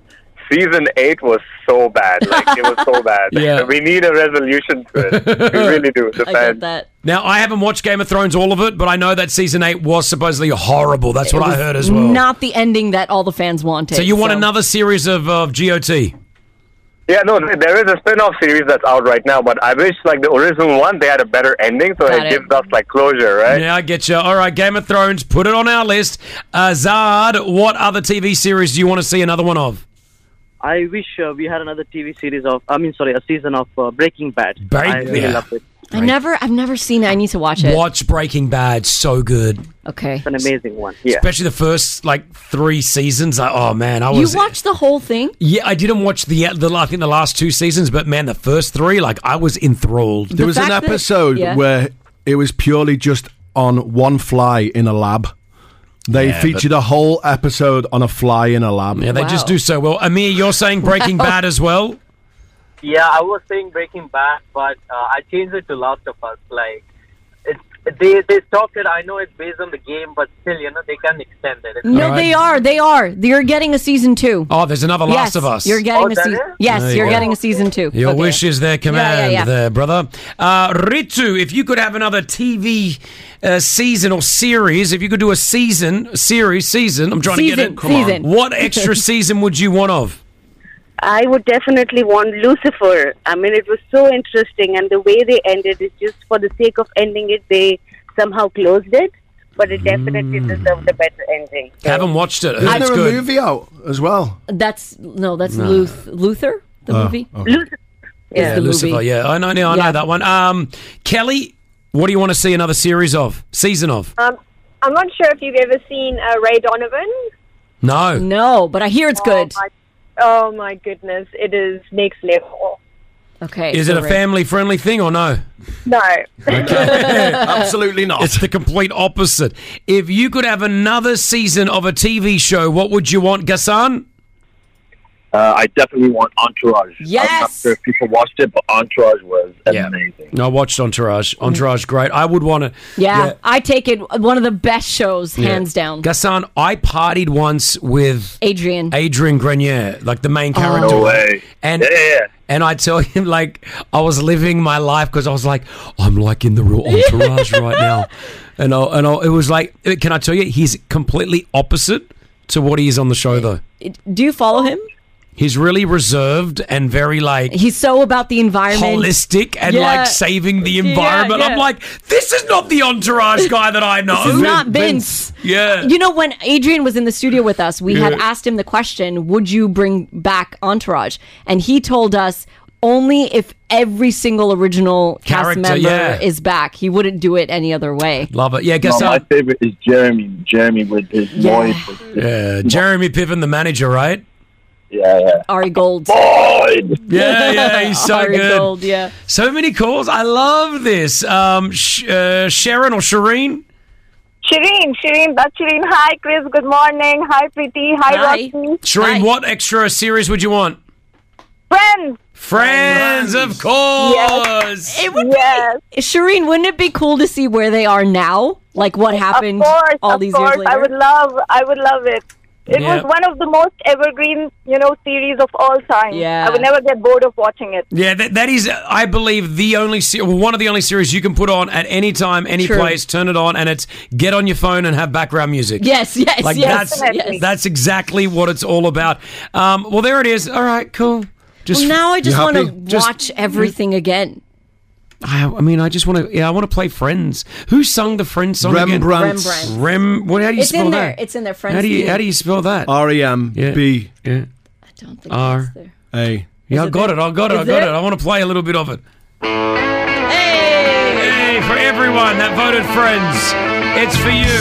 Speaker 10: season eight was so bad. Like, it was so bad.
Speaker 5: Yeah.
Speaker 10: We need a resolution to it. We really do. The fans.
Speaker 6: that.
Speaker 5: Now, I haven't watched Game of Thrones, all of it, but I know that season eight was supposedly horrible. That's what
Speaker 6: It
Speaker 5: I
Speaker 6: was
Speaker 5: heard as well.
Speaker 6: Not the ending that all the fans wanted.
Speaker 5: So you want another series of, of G O T?
Speaker 10: Yeah, no, th- there is a spin-off series that's out right now, but I wish, like, the original one, they had a better ending, so
Speaker 5: Got
Speaker 10: it,
Speaker 5: it.
Speaker 10: gives us, like, closure, right?
Speaker 5: Yeah, I get you. All right, Game of Thrones, put it on our list. Uh, Zard, what other T V series do you want to see another one of?
Speaker 13: I wish uh, we had another T V series of, I mean, sorry, a season of uh, Breaking Bad.
Speaker 5: Break-
Speaker 13: I really
Speaker 5: yeah.
Speaker 13: loved it.
Speaker 6: I never, I've never seen it. I need to watch it.
Speaker 5: Watch Breaking Bad, so good.
Speaker 6: Okay.
Speaker 13: It's an amazing one. Yeah.
Speaker 5: Especially the first, like, three seasons. I, oh, man, I
Speaker 6: You
Speaker 5: was...
Speaker 6: watched the whole thing?
Speaker 5: Yeah, I didn't watch the, the I think the last two seasons, but man, the first three, like I was enthralled.
Speaker 3: There was an episode where it was purely just on one fly in a lab. They
Speaker 5: Yeah,
Speaker 3: featured
Speaker 5: but-
Speaker 3: a whole episode on a fly in a lab.
Speaker 5: Yeah, they just do so well. Amir, you're saying Breaking Bad as well?
Speaker 23: Yeah, I was saying Breaking Bad, but uh, I changed it to Last of Us. Like, it's, they they stopped it. I know it's based on the game, but still, you know, they can extend it. It's
Speaker 6: No,
Speaker 5: All
Speaker 6: they
Speaker 5: right.
Speaker 6: are. They are. You're getting a season two.
Speaker 5: Oh, there's another Last
Speaker 6: yes,
Speaker 5: of Us.
Speaker 6: You're getting
Speaker 23: Oh,
Speaker 6: a
Speaker 23: that
Speaker 6: season.
Speaker 23: is?
Speaker 6: Yes,
Speaker 5: There you
Speaker 6: you're
Speaker 5: go.
Speaker 6: getting a season two.
Speaker 5: Your
Speaker 6: Okay.
Speaker 5: wish is their command
Speaker 6: Yeah, yeah, yeah.
Speaker 5: there, brother. Uh, Ritu, if you could have another T V uh, season or series, if you could do a season, series, season, I'm trying to
Speaker 24: Season,
Speaker 5: get it. Come on.
Speaker 24: season.
Speaker 5: What extra season would you want of?
Speaker 24: I would definitely want Lucifer. I mean, it was so interesting, and the way they ended it, just for the sake of ending it, they somehow closed it. But it definitely deserved a better ending.
Speaker 5: Haven't watched it.
Speaker 3: Isn't
Speaker 5: It's
Speaker 3: there a
Speaker 5: good.
Speaker 3: movie out as well?
Speaker 6: That's no, that's
Speaker 5: No.
Speaker 6: Luth- Luther, the
Speaker 3: Oh,
Speaker 6: movie.
Speaker 3: okay.
Speaker 24: Lucifer.
Speaker 6: Is
Speaker 5: Yeah,
Speaker 6: the
Speaker 5: Lucifer.
Speaker 6: movie.
Speaker 5: Yeah, I know. I know
Speaker 6: Yeah.
Speaker 5: that one. Um, Kelly, what do you want to see another series of? Season of?
Speaker 25: Um, I'm not sure if you've ever seen uh, Ray Donovan.
Speaker 5: No.
Speaker 6: No, but I hear it's good.
Speaker 25: Oh my, oh my goodness, it is next level.
Speaker 6: Okay.
Speaker 5: Is it a family-friendly thing or no?
Speaker 25: No.
Speaker 3: Absolutely not.
Speaker 5: It's the complete opposite. If you could have another season of a T V show, what would you want, Gassan?
Speaker 26: Uh, I definitely want Entourage. I'm not
Speaker 6: Yes!
Speaker 26: sure if people watched it, but Entourage was amazing.
Speaker 5: I watched Entourage. Entourage, great. I would want to.
Speaker 6: Yeah, I take it one of the best shows, hands down.
Speaker 5: Gassan, I partied once with
Speaker 6: Adrian.
Speaker 5: Adrian Grenier, like the main character.
Speaker 26: No way.
Speaker 5: And
Speaker 26: Yeah, yeah, yeah.
Speaker 5: and I tell him, like, I was living my life because I was like, I'm like in the real Entourage right now. And I, and I, it was like, can I tell you, he's completely opposite to what he is on the show, though.
Speaker 6: Do you follow him?
Speaker 5: He's really reserved and very like
Speaker 6: He's so about the environment.
Speaker 5: holistic and
Speaker 6: Yeah.
Speaker 5: like saving the environment.
Speaker 6: Yeah,
Speaker 5: I'm
Speaker 6: yeah.
Speaker 5: like, this is not the Entourage guy that I know.
Speaker 6: This is not Vince.
Speaker 5: Yeah.
Speaker 6: You know, when Adrian was in the studio with us, we had
Speaker 5: Yeah.
Speaker 6: asked him the question, would you bring back Entourage? And he told us only if every single original cast
Speaker 5: Character,
Speaker 6: member
Speaker 5: yeah.
Speaker 6: is back. He wouldn't do it any other way.
Speaker 5: Love it. Yeah,
Speaker 26: No,
Speaker 5: guess
Speaker 26: my
Speaker 5: what?
Speaker 26: favorite is Jeremy. Jeremy with his
Speaker 6: Yeah.
Speaker 26: voice.
Speaker 5: Yeah, Jeremy Piven, the manager, right?
Speaker 26: Yeah, yeah.
Speaker 6: Ari Gold.
Speaker 26: Boyd.
Speaker 5: Yeah, yeah, he's so
Speaker 6: Ari
Speaker 5: good.
Speaker 6: Gold, yeah.
Speaker 5: So many calls. I love this. Um, Sh- uh, Sharon or Shireen?
Speaker 25: Shireen, Shireen, that's Shireen. Hi, Chris. Good morning. Hi, Preeti. Hi,
Speaker 6: Hi.
Speaker 25: Rocky.
Speaker 5: Shireen, what extra series would you want?
Speaker 25: Friends.
Speaker 5: Friends, of course.
Speaker 6: It would be. Shireen, wouldn't it be cool to see where they are now? Like what happened
Speaker 25: Of course,
Speaker 6: all
Speaker 25: of
Speaker 6: these
Speaker 25: course.
Speaker 6: years later?
Speaker 25: I would love, I would love it. It
Speaker 5: Yeah.
Speaker 25: was one of the most evergreen, you know, series of all time.
Speaker 6: Yeah.
Speaker 25: I would never get bored of watching it.
Speaker 5: Yeah, that, that is, I believe, the only se- well, one of the only series you can put on at any time, any
Speaker 6: True.
Speaker 5: place. Turn it on, and it's get on your phone and have background music.
Speaker 6: Yes, yes,
Speaker 5: like
Speaker 6: yes,
Speaker 5: that's
Speaker 6: yes.
Speaker 5: that's exactly what it's all about. Um, well, there it is. All right, cool.
Speaker 6: well, now I just
Speaker 5: You
Speaker 6: want to
Speaker 5: happy? Just-
Speaker 6: watch everything again.
Speaker 5: I, I mean, I just want to. Yeah, I want to play Friends. Who sung the Friends song
Speaker 3: Rembrandt.
Speaker 5: again?
Speaker 6: Rembrandt.
Speaker 5: Rem. What? How do you
Speaker 6: It's
Speaker 5: spell
Speaker 6: in
Speaker 5: that?
Speaker 6: there. It's in there. Friends.
Speaker 5: How do you
Speaker 6: theme.
Speaker 5: How do you spell that?
Speaker 3: R E M B
Speaker 5: Yeah.
Speaker 6: I don't think
Speaker 5: R
Speaker 6: it's there.
Speaker 3: A.
Speaker 5: Yeah, I
Speaker 6: it
Speaker 5: got
Speaker 6: there?
Speaker 5: it. I got it. I
Speaker 6: Is
Speaker 5: got
Speaker 6: it?
Speaker 5: it. I want to play a little bit of it. Hey, for everyone that voted Friends, it's for you.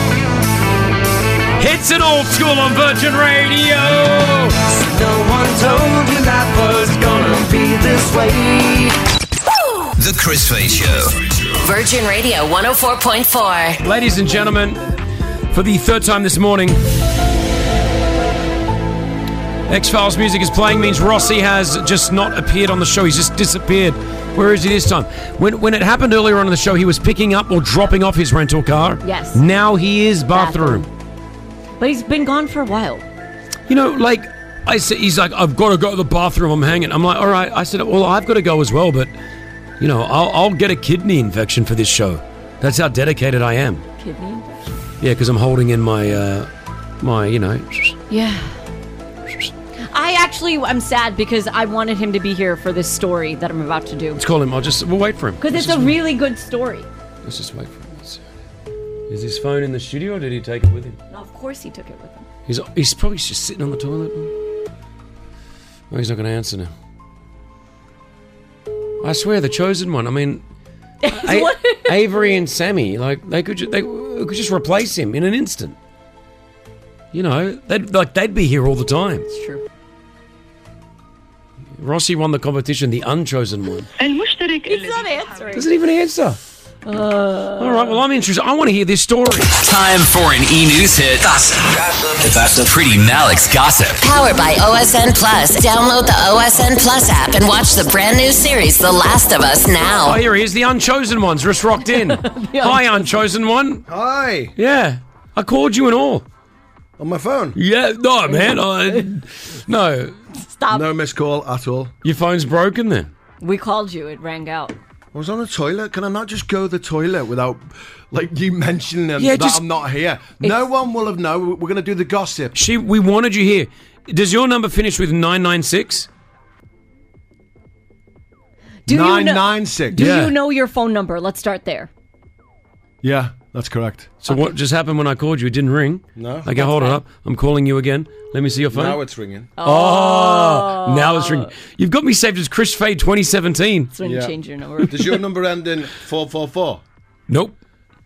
Speaker 5: Hits an old school on Virgin Radio.
Speaker 2: No one told you life was gonna be this way.
Speaker 1: The Chris Face Show.
Speaker 11: Virgin Radio one oh four point four.
Speaker 5: Ladies and gentlemen, for the third time this morning, X-Files music is playing means Rossi has just not appeared on the show. He's just disappeared. Where is he this time? When when it happened earlier on in the show, he was picking up or dropping off his rental car.
Speaker 6: Yes.
Speaker 5: Now he is bathroom.
Speaker 6: But he's been gone for a while.
Speaker 5: You know, like, I said, he's like, I've got to go to the bathroom. I'm hanging. I'm like, all right. I said, well, I've got to go as well, but you know, I'll, I'll get a kidney infection for this show. That's how dedicated I am.
Speaker 6: Kidney?
Speaker 5: Yeah, because I'm holding in my, uh, my, you know.
Speaker 6: Yeah. I actually, I'm sad because I wanted him to be here for this story that I'm about to do.
Speaker 5: Let's call him. I'll just, we'll wait for him.
Speaker 6: Because
Speaker 5: Let's
Speaker 6: it's a
Speaker 5: just-
Speaker 6: really good story.
Speaker 5: Let's just wait for him. Let's- Is his phone in the studio or did he take it with him?
Speaker 6: No, of course he took it with him.
Speaker 5: He's he's probably just sitting on the toilet. Oh, he's not going to answer now. I swear, the chosen one. I mean, A- Avery and Sammy, like they could ju- they could just replace him in an instant. You know, they'd like they'd be here all the time.
Speaker 6: It's true.
Speaker 5: Rossi won the competition, the unchosen one.
Speaker 6: He's not answering.
Speaker 5: Doesn't even answer.
Speaker 6: Uh,
Speaker 5: All right, well, I'm interested. I want to hear this story.
Speaker 1: Time for an e-news hit. Gossip. Gossip. Pretty Malik's Gossip.
Speaker 11: Powered by O S N Plus. Download the O S N Plus app and watch the brand new series, The Last of Us, now.
Speaker 5: Oh, here he is, the unchosen one's just rocked in. Hi, unchosen one.
Speaker 3: Hi.
Speaker 5: Yeah, I called you and all.
Speaker 3: On my phone?
Speaker 5: Yeah, no, man. I, no.
Speaker 6: Stop.
Speaker 3: No missed call at all.
Speaker 5: Your phone's broken then?
Speaker 6: We called you. It rang out.
Speaker 3: I was on the toilet. Can I not just go to the toilet without, like, you mentioning them
Speaker 5: Yeah,
Speaker 3: that
Speaker 5: just-
Speaker 3: I'm not here? No one will have known. We're going to do the gossip.
Speaker 5: She, we wanted you here. Does your number finish with nine nine six?
Speaker 6: Do you know-
Speaker 3: nine nine six.
Speaker 6: Do
Speaker 3: Yeah.
Speaker 6: you know your phone number? Let's start there.
Speaker 3: Yeah, that's correct.
Speaker 5: So what just happened when I called you? It didn't ring?
Speaker 3: No.
Speaker 5: Okay, hold it up. I'm calling you again. Let me see your phone.
Speaker 3: Now it's ringing.
Speaker 5: Oh, now it's ringing. You've got me saved as Chris Fade twenty seventeen.
Speaker 6: That's when you change your number.
Speaker 3: Does your number end in four four four?
Speaker 5: Nope.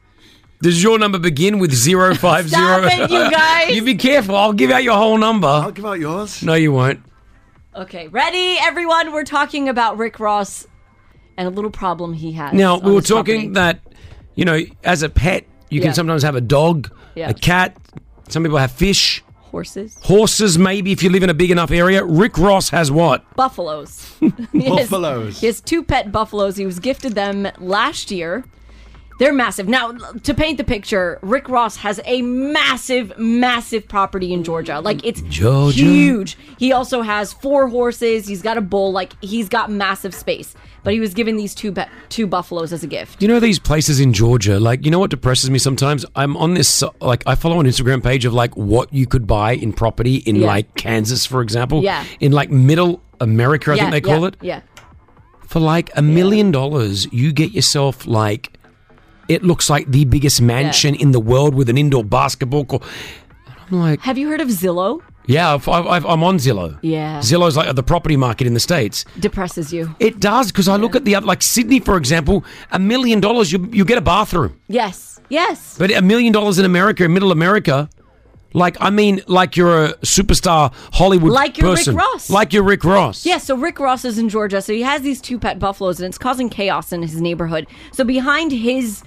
Speaker 5: Does your number begin with zero five zero?
Speaker 6: Stop it, you guys.
Speaker 5: You be careful. I'll give out your whole number.
Speaker 3: I'll give out yours.
Speaker 5: No, you won't.
Speaker 6: Okay, ready, everyone? We're talking about Rick Ross and a little problem he has.
Speaker 5: Now,
Speaker 6: on
Speaker 5: we were
Speaker 6: his
Speaker 5: talking
Speaker 6: property.
Speaker 5: that, you know, as a pet, you
Speaker 6: Yeah.
Speaker 5: can sometimes have a dog,
Speaker 6: Yeah.
Speaker 5: a cat. Some people have fish.
Speaker 6: Horses.
Speaker 5: Horses, maybe, if you live in a big enough area. Rick Ross has what?
Speaker 6: Buffaloes. He has-
Speaker 3: Buffaloes.
Speaker 6: He has two pet buffaloes. He was gifted them last year. They're massive. Now, to paint the picture, Rick Ross has a massive, massive property in Georgia. Like, it's
Speaker 5: Georgia.
Speaker 6: huge. He also has four horses. He's got a bull. Like, he's got massive space. But he was given these two be- two buffaloes as a gift.
Speaker 5: You know these places in Georgia, like, you know what depresses me sometimes? I'm on this, uh, like, I follow an Instagram page of, like, what you could buy in property in,
Speaker 6: Yeah.
Speaker 5: like, Kansas, for example.
Speaker 6: Yeah.
Speaker 5: In, like, middle America, I
Speaker 6: yeah,
Speaker 5: think they call
Speaker 6: yeah,
Speaker 5: it.
Speaker 6: Yeah.
Speaker 5: For, like, a million dollars, you get yourself, like, it looks like the biggest mansion in the world with an indoor basketball court. I'm like,
Speaker 6: Have you heard of Zillow?
Speaker 5: yeah, I've, I've, I'm on Zillow.
Speaker 6: Yeah.
Speaker 5: Zillow's like the property market in the States.
Speaker 6: Depresses you.
Speaker 5: It does, because I look at the other, like Sydney, for example, a million dollars, you you get a bathroom.
Speaker 6: Yes. Yes.
Speaker 5: But a million dollars in America, in middle America, like, I mean, like you're a superstar Hollywood
Speaker 6: Like you're Rick
Speaker 5: person.
Speaker 6: Ross.
Speaker 5: Like you're Rick Ross.
Speaker 6: Yeah, so Rick Ross is in Georgia. So he has these two pet buffaloes, and it's causing chaos in his neighborhood. So behind his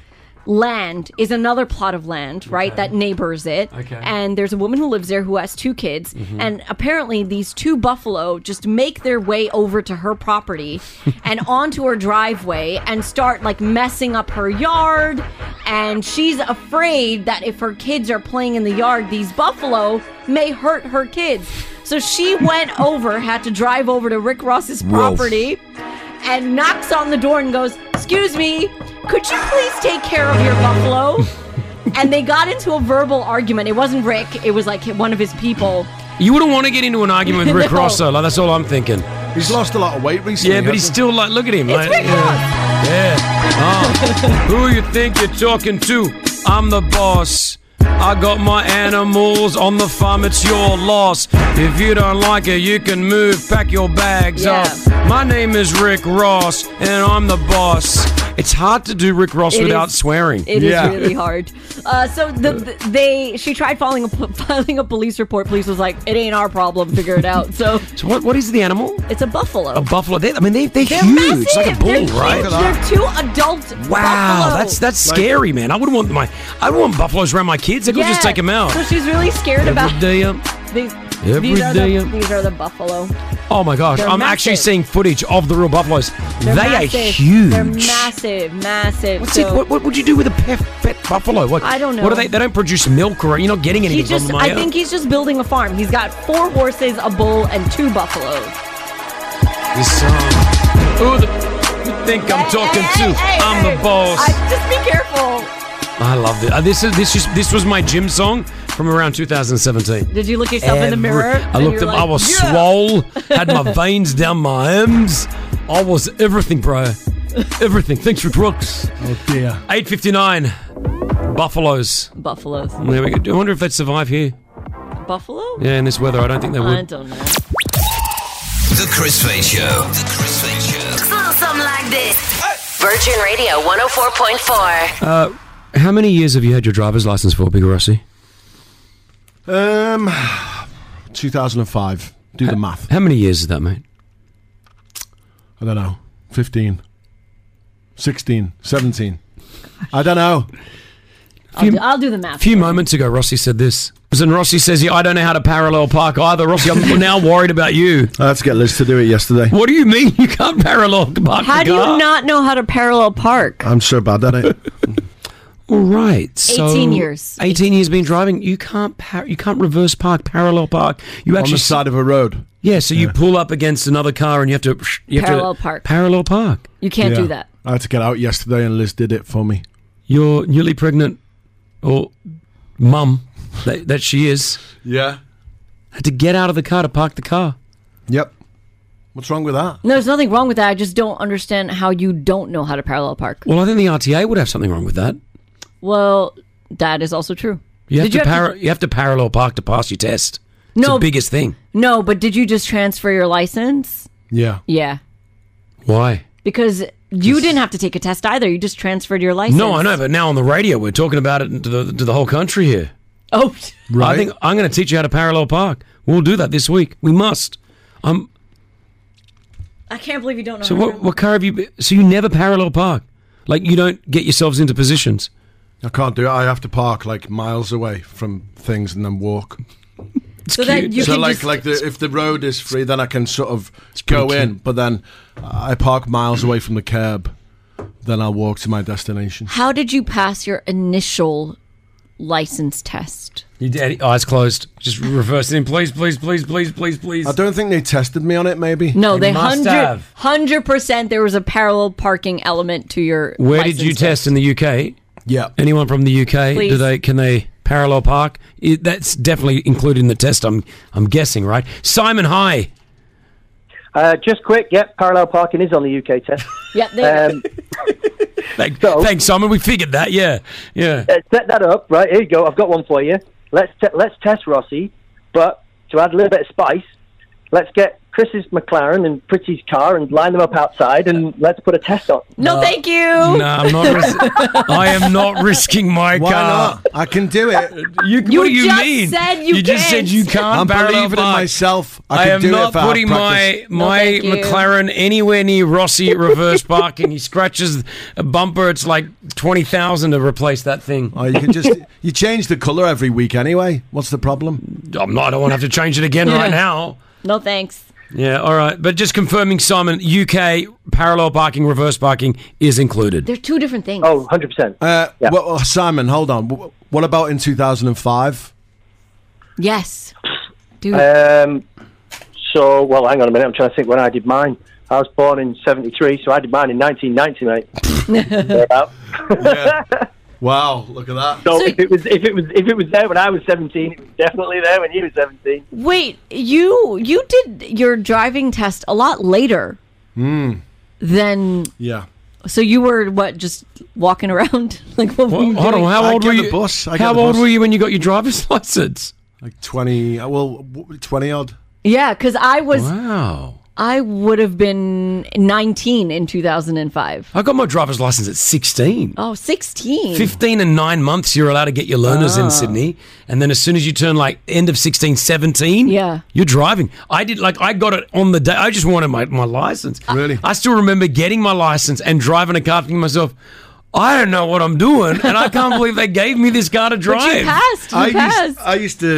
Speaker 6: land is another plot of land, right, that neighbors it.
Speaker 5: Okay.
Speaker 6: And there's a woman who lives there who has two kids.
Speaker 5: Mhm.
Speaker 6: And apparently these two buffalo just make their way over to her property and onto her driveway and start like messing up her yard. And she's afraid that if her kids are playing in the yard, these buffalo may hurt her kids. So she went over, had to drive over to Rick Ross's
Speaker 5: Woof.
Speaker 6: property and knocks on the door and goes, "Excuse me, could you please take care of your buffalo?" And they got into a verbal argument. It wasn't Rick, it was like one of his people.
Speaker 5: You wouldn't want to get into an argument with Rick
Speaker 6: No.
Speaker 5: Ross, though. Like, that's all I'm thinking.
Speaker 3: He's lost a lot of weight recently.
Speaker 5: Yeah, but he's
Speaker 3: hasn't
Speaker 5: still like, look at him.
Speaker 6: It's
Speaker 5: like,
Speaker 6: Rick
Speaker 5: yeah. Yeah. Oh. Who you think you're talking to? I'm the boss. I got my animals on the farm, it's your loss. If you don't like it, you can move, pack your bags
Speaker 6: Yeah.
Speaker 5: up. My name is Rick Ross, and I'm the boss. It's hard to do Rick Ross
Speaker 6: It
Speaker 5: without
Speaker 6: is-
Speaker 5: swearing.
Speaker 6: It is really hard. Uh, so the, the, they she tried filing a filing a police report. Police was like, "It ain't our problem. Figure it out." So,
Speaker 5: So what? What is the animal?
Speaker 6: it's a buffalo.
Speaker 5: A buffalo. They, I mean, they, they're,
Speaker 6: They're
Speaker 5: huge. Like a
Speaker 6: massive.
Speaker 5: bull,
Speaker 6: They're
Speaker 5: right?
Speaker 6: huge. They're two adult
Speaker 5: Wow,
Speaker 6: buffalo.
Speaker 5: that's that's
Speaker 3: Like-
Speaker 5: scary, man. I wouldn't want my I would want buffaloes around my kids. I could just
Speaker 6: Yeah.
Speaker 5: take them out.
Speaker 6: So she's really scared
Speaker 5: Every
Speaker 6: about
Speaker 5: day up.
Speaker 6: these.
Speaker 5: Every
Speaker 6: these are
Speaker 5: day
Speaker 6: the,
Speaker 5: up.
Speaker 6: these are the buffalo.
Speaker 5: Oh my gosh,
Speaker 6: They're
Speaker 5: I'm
Speaker 6: massive.
Speaker 5: actually seeing footage of the real buffaloes.
Speaker 6: They're
Speaker 5: they
Speaker 6: massive.
Speaker 5: are huge.
Speaker 6: They're massive, massive.
Speaker 5: What's
Speaker 6: so
Speaker 5: it, what, what would you do with a pet, pet buffalo? What,
Speaker 6: I don't know.
Speaker 5: What are they? They don't produce milk, or you're not getting anything
Speaker 6: He's just,
Speaker 5: from them.
Speaker 6: I
Speaker 5: are you?
Speaker 6: think he's just building a farm. He's got four horses, a bull, and two buffaloes.
Speaker 5: This song. Who the, you think I'm talking to? I'm the boss.
Speaker 6: I, just be careful.
Speaker 5: I love this. Uh, this is this is this was my gym song from around two thousand seventeen.
Speaker 6: Did you look yourself in the
Speaker 5: Every-
Speaker 6: mirror?
Speaker 5: I
Speaker 6: and
Speaker 5: looked
Speaker 6: you're
Speaker 5: at. I
Speaker 6: like,
Speaker 5: was
Speaker 6: yeah.
Speaker 5: swole. Had my veins down my arms. I was everything, bro. Everything. Thanks for drugs.
Speaker 3: Oh dear.
Speaker 5: eight fifty-nine. Buffaloes.
Speaker 6: Buffaloes.
Speaker 5: There we go. I wonder if they'd survive here.
Speaker 6: Buffalo?
Speaker 5: Yeah, in this weather, I don't think they would.
Speaker 6: I don't know.
Speaker 1: The Chris Fade Show. The Chris Fade Show.
Speaker 11: Something like this. Virgin Radio one oh four point four.
Speaker 5: Uh, how many years have you had your driver's license for, Big Rossi?
Speaker 3: Um, two thousand five. Do the math.
Speaker 5: How many years is that, mate?
Speaker 3: I don't know. fifteen. sixteen. seventeen. I don't know.
Speaker 6: I'll do, I'll do the math.
Speaker 5: A few moments ago, Rossi said this. And Rossi says, yeah, I don't know how to parallel park either. Rossi, I'm now worried about you.
Speaker 3: I had to get Liz to do it yesterday.
Speaker 5: What do you mean you can't parallel park
Speaker 6: How
Speaker 5: the
Speaker 6: do
Speaker 5: car?
Speaker 6: you not know how to parallel park?
Speaker 3: I'm so bad at it.
Speaker 5: All right. So
Speaker 6: eighteen years.
Speaker 5: eighteen years been driving. You can't par- you can't reverse park, parallel park. You
Speaker 3: On
Speaker 5: actually
Speaker 3: the side of a road.
Speaker 5: Yeah, so you pull up against another car and you have to you have
Speaker 6: Parallel
Speaker 5: to
Speaker 6: park.
Speaker 5: Parallel park.
Speaker 6: You can't
Speaker 3: Yeah.
Speaker 6: do that.
Speaker 3: I had to get out yesterday and Liz did it for me.
Speaker 5: Your newly pregnant or mum that, that she is
Speaker 3: Yeah.
Speaker 5: had to get out of the car to park the car.
Speaker 3: Yep. What's wrong with that?
Speaker 6: No, there's nothing wrong with that. I just don't understand how you don't know how to parallel park.
Speaker 5: Well, I think the R T A would have something wrong with that.
Speaker 6: Well, that is also true.
Speaker 5: You have
Speaker 6: Did
Speaker 5: to
Speaker 6: you have
Speaker 5: par- you have to parallel park to pass your test. It's
Speaker 6: No.
Speaker 5: the biggest thing.
Speaker 6: No, but did you just transfer your license?
Speaker 3: Yeah.
Speaker 6: Yeah.
Speaker 5: Why?
Speaker 6: Because you didn't have to take a test either. You just transferred your license.
Speaker 5: No, I know, but now on the radio we're talking about it to the to the whole country here.
Speaker 6: Oh,
Speaker 5: I think I'm going to teach you how to parallel park. We'll do that this week. We must. Um.
Speaker 6: I can't believe you don't know.
Speaker 5: So
Speaker 6: how
Speaker 5: what what car have you? Be- so you never parallel park? Like you don't get yourselves into positions?
Speaker 3: I can't do it. I have to park like miles away from things and then walk.
Speaker 6: So that you
Speaker 3: so
Speaker 6: can
Speaker 3: like
Speaker 6: just-
Speaker 3: like the, if the road is free, then I can sort of go
Speaker 5: pretty
Speaker 3: in.
Speaker 5: cute.
Speaker 3: But then I park miles away from the curb. Then I'll walk to my destination.
Speaker 6: How did you pass your initial license test?
Speaker 5: You did. Eyes closed. Just reverse it in, please, please, please, please, please, please.
Speaker 3: I don't think they tested me on it. Maybe
Speaker 6: No, they
Speaker 5: must
Speaker 6: hundred
Speaker 5: have.
Speaker 6: hundred percent. There was a parallel parking element to your.
Speaker 5: Where did you
Speaker 6: license
Speaker 5: test in the U K?
Speaker 3: Yeah.
Speaker 5: Anyone from the U K?
Speaker 6: Please.
Speaker 5: Do they? Can they parallel park? It, that's definitely included in the test. I'm I'm guessing, right? Simon, hi.
Speaker 9: Uh, just quick, yep, parallel parking is on the U K test.
Speaker 6: Yeah, there
Speaker 9: um,
Speaker 5: Thank, thanks, Simon. We figured that. Yeah, yeah.
Speaker 9: uh, set that up, right? Here you go. I've got one for you. Let's te- let's test Rossi, but to add a little bit of spice, let's get Chris's McLaren and Pretty's car and line them up outside, and let's put a test on.
Speaker 6: No, thank you.
Speaker 5: No, I'm not. Ris- I am not risking my
Speaker 3: Why
Speaker 5: car.
Speaker 3: not? I can do it.
Speaker 5: You,
Speaker 6: You
Speaker 5: what do you
Speaker 6: just
Speaker 5: mean?
Speaker 6: said you
Speaker 5: just
Speaker 6: can't.
Speaker 5: said you can't.
Speaker 3: I'm
Speaker 5: parallel
Speaker 3: believing in
Speaker 5: park.
Speaker 3: myself. I,
Speaker 5: I,
Speaker 3: can
Speaker 5: am
Speaker 3: do it
Speaker 5: not
Speaker 3: if I have
Speaker 5: putting my
Speaker 3: practice.
Speaker 5: my
Speaker 6: thank you.
Speaker 5: McLaren anywhere near Rossi reverse parking. He scratches a bumper. It's like twenty thousand to replace that thing.
Speaker 3: Oh, you can just you change the color every week anyway. What's the problem?
Speaker 5: I'm not. I don't want to have to change it again right now.
Speaker 6: No thanks.
Speaker 5: Yeah, all right. But just confirming, Simon, U K parallel parking, reverse parking is included.
Speaker 6: They're two different things.
Speaker 9: Oh, one hundred percent.
Speaker 3: Uh, well, Simon, hold on. Wh- What about in two thousand five?
Speaker 6: Yes, dude.
Speaker 9: Um, so, well, hang on a minute. I'm trying to think when I did mine. I was born in seventy-three, so I did mine in nineteen ninety, mate. Thereabout.
Speaker 3: Wow, look at that.
Speaker 9: So, if it was if it was if it was there when I was seventeen, it was definitely there when you were seventeen.
Speaker 6: Wait, you you did your driving test a lot later
Speaker 3: Mm,
Speaker 6: than.
Speaker 3: yeah.
Speaker 6: So you were what? Just walking around? Like what were
Speaker 5: Well,
Speaker 6: you
Speaker 5: hold
Speaker 6: doing?
Speaker 5: on. How
Speaker 3: I
Speaker 5: old
Speaker 3: get
Speaker 5: were
Speaker 3: the
Speaker 5: you?
Speaker 3: bus. I get
Speaker 5: How
Speaker 3: the
Speaker 5: old
Speaker 3: bus.
Speaker 5: were you when you got your driver's license?
Speaker 3: Like twenty. uh, Well, w- twenty odd.
Speaker 6: Yeah, because I was.
Speaker 5: Wow.
Speaker 6: I would have been nineteen in two thousand five.
Speaker 5: I got my driver's license at sixteen.
Speaker 6: Oh, sixteen.
Speaker 5: fifteen and nine months, you're allowed to get your learners
Speaker 6: Ah.
Speaker 5: in Sydney. And then as soon as you turn like end of sixteen, seventeen,
Speaker 6: Yeah.
Speaker 5: you're driving. I did like, I got it on the day. I just wanted my, my license.
Speaker 3: Really?
Speaker 5: I still remember getting my license and driving a car thinking to myself, I don't know what I'm doing. And I can't believe they gave me this car to drive.
Speaker 6: But you passed. You
Speaker 3: I
Speaker 6: passed.
Speaker 3: used, I used to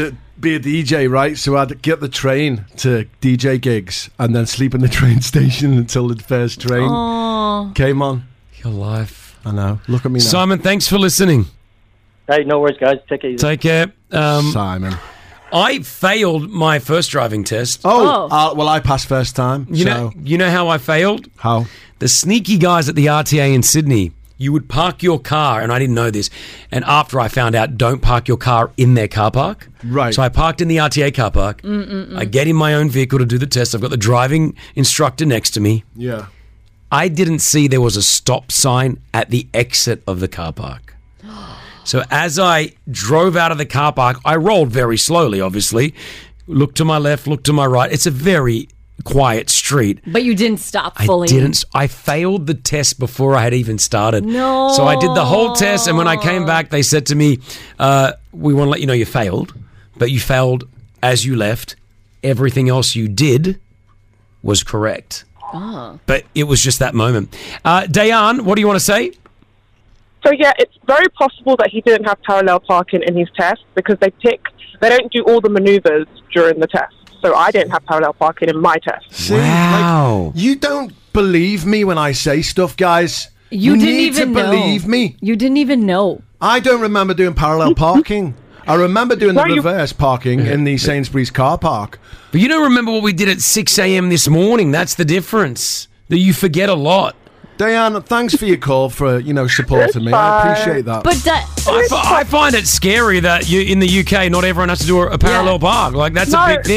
Speaker 3: be a D J, right? So I'd get the train to D J gigs and then sleep in the train station until the first train
Speaker 6: Aw.
Speaker 3: came on.
Speaker 5: Your life.
Speaker 3: I know. Look at me now.
Speaker 5: Simon, thanks for listening.
Speaker 9: Hey, no worries, guys. Take it easy.
Speaker 5: Take care. Um,
Speaker 3: Simon.
Speaker 5: I failed my first driving test.
Speaker 3: Oh, uh, well, I passed first time.
Speaker 5: You
Speaker 3: so.
Speaker 5: know, you know how I failed?
Speaker 3: How?
Speaker 5: The sneaky guys at the R T A in Sydney, you would park your car, and I didn't know this, and after I found out, don't park your car in their car park.
Speaker 3: Right.
Speaker 5: So I parked in the R T A car park.
Speaker 6: Mm-mm-mm.
Speaker 5: I get in my own vehicle to do the test. I've got the driving instructor next to me.
Speaker 3: Yeah.
Speaker 5: I didn't see there was a stop sign at the exit of the car park. So as I drove out of the car park, I rolled very slowly, obviously. Looked to my left, looked to my right. It's a very quiet street.
Speaker 6: But you didn't stop
Speaker 5: I
Speaker 6: fully.
Speaker 5: didn't. I failed the test before I had even started.
Speaker 6: No.
Speaker 5: So I did the whole test, and when I came back, they said to me, uh, we want to let you know you failed, but you failed as you left. Everything else you did was correct.
Speaker 6: Oh.
Speaker 5: But it was just that moment. Uh, Dayan, what do you want to say?
Speaker 12: So yeah, it's very possible that he didn't have parallel parking in his test because they pick, they don't do all the maneuvers during the test. So I didn't have parallel parking in my test.
Speaker 3: See, wow. Like, you don't believe me when I say stuff, guys.
Speaker 6: You, didn't
Speaker 3: need
Speaker 6: even
Speaker 3: to
Speaker 6: know.
Speaker 3: believe me.
Speaker 6: You didn't even know.
Speaker 3: I don't remember doing parallel parking. I remember doing the
Speaker 5: No, you-
Speaker 3: reverse parking in the Sainsbury's car park.
Speaker 5: But you don't remember what we did at six a.m. this morning. That's the difference. That you forget a lot.
Speaker 3: Diane, thanks for your call, for, you know, supporting me. I appreciate that.
Speaker 6: But da-
Speaker 5: I, fi- I find it scary that you in the U K, not everyone has to do a, a parallel park. Like, that's
Speaker 12: no,
Speaker 5: a big thing.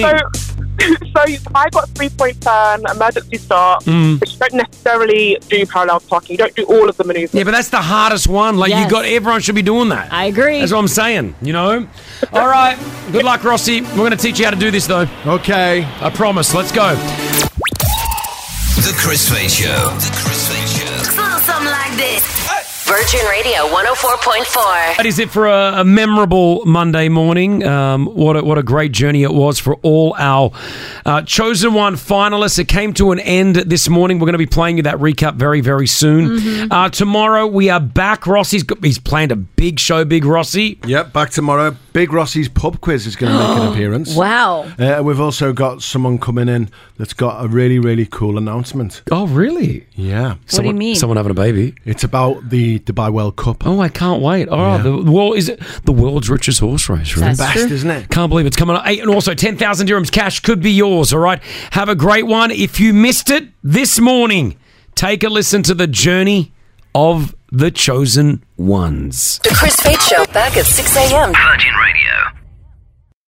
Speaker 12: So, so I got three-point turn, emergency start,
Speaker 5: Mm.
Speaker 12: which you don't necessarily do parallel parking. You don't do all of the maneuvers.
Speaker 5: Yeah, but that's the hardest one. Like, you
Speaker 12: Yes.
Speaker 5: got everyone should be doing that.
Speaker 6: I agree.
Speaker 5: That's what I'm saying, you know? All right. Good luck, Rossi. We're going to teach you how to do this, though.
Speaker 3: Okay.
Speaker 5: I promise. Let's go.
Speaker 1: The Chris Fade Show. The Chris Fade Show.
Speaker 11: Little something like this. Virgin Radio one oh four point four.
Speaker 5: That is it for a, a memorable Monday morning. Um, what, a, what a great journey it was for all our uh, Chosen One finalists. It came to an end this morning. We're going to be playing you that recap very, very soon.
Speaker 3: Mhm.
Speaker 5: Uh, tomorrow, we are back. Rossi's got, he's planned a big show, Big Rossi.
Speaker 3: Yep, back tomorrow. Big Rossi's pub quiz is going to make an appearance.
Speaker 6: Wow.
Speaker 3: Uh, we've also got someone coming in that's got a really, really cool announcement.
Speaker 5: Oh, really?
Speaker 3: Yeah.
Speaker 6: What do you mean?
Speaker 5: Someone having a baby?
Speaker 3: It's about the Dubai World Cup.
Speaker 5: Oh, I can't wait. Oh,
Speaker 3: Yeah.
Speaker 5: the world is it the world's richest horse race, right?
Speaker 3: That's Best, true. isn't it?
Speaker 5: Can't believe it's coming up. Hey, and also ten thousand dirhams cash could be yours, all right? Have a great one. If you missed it this morning, take a listen to the journey of the Chosen Ones.
Speaker 11: The Chris Fade Show back at six a.m.
Speaker 1: Virgin Radio.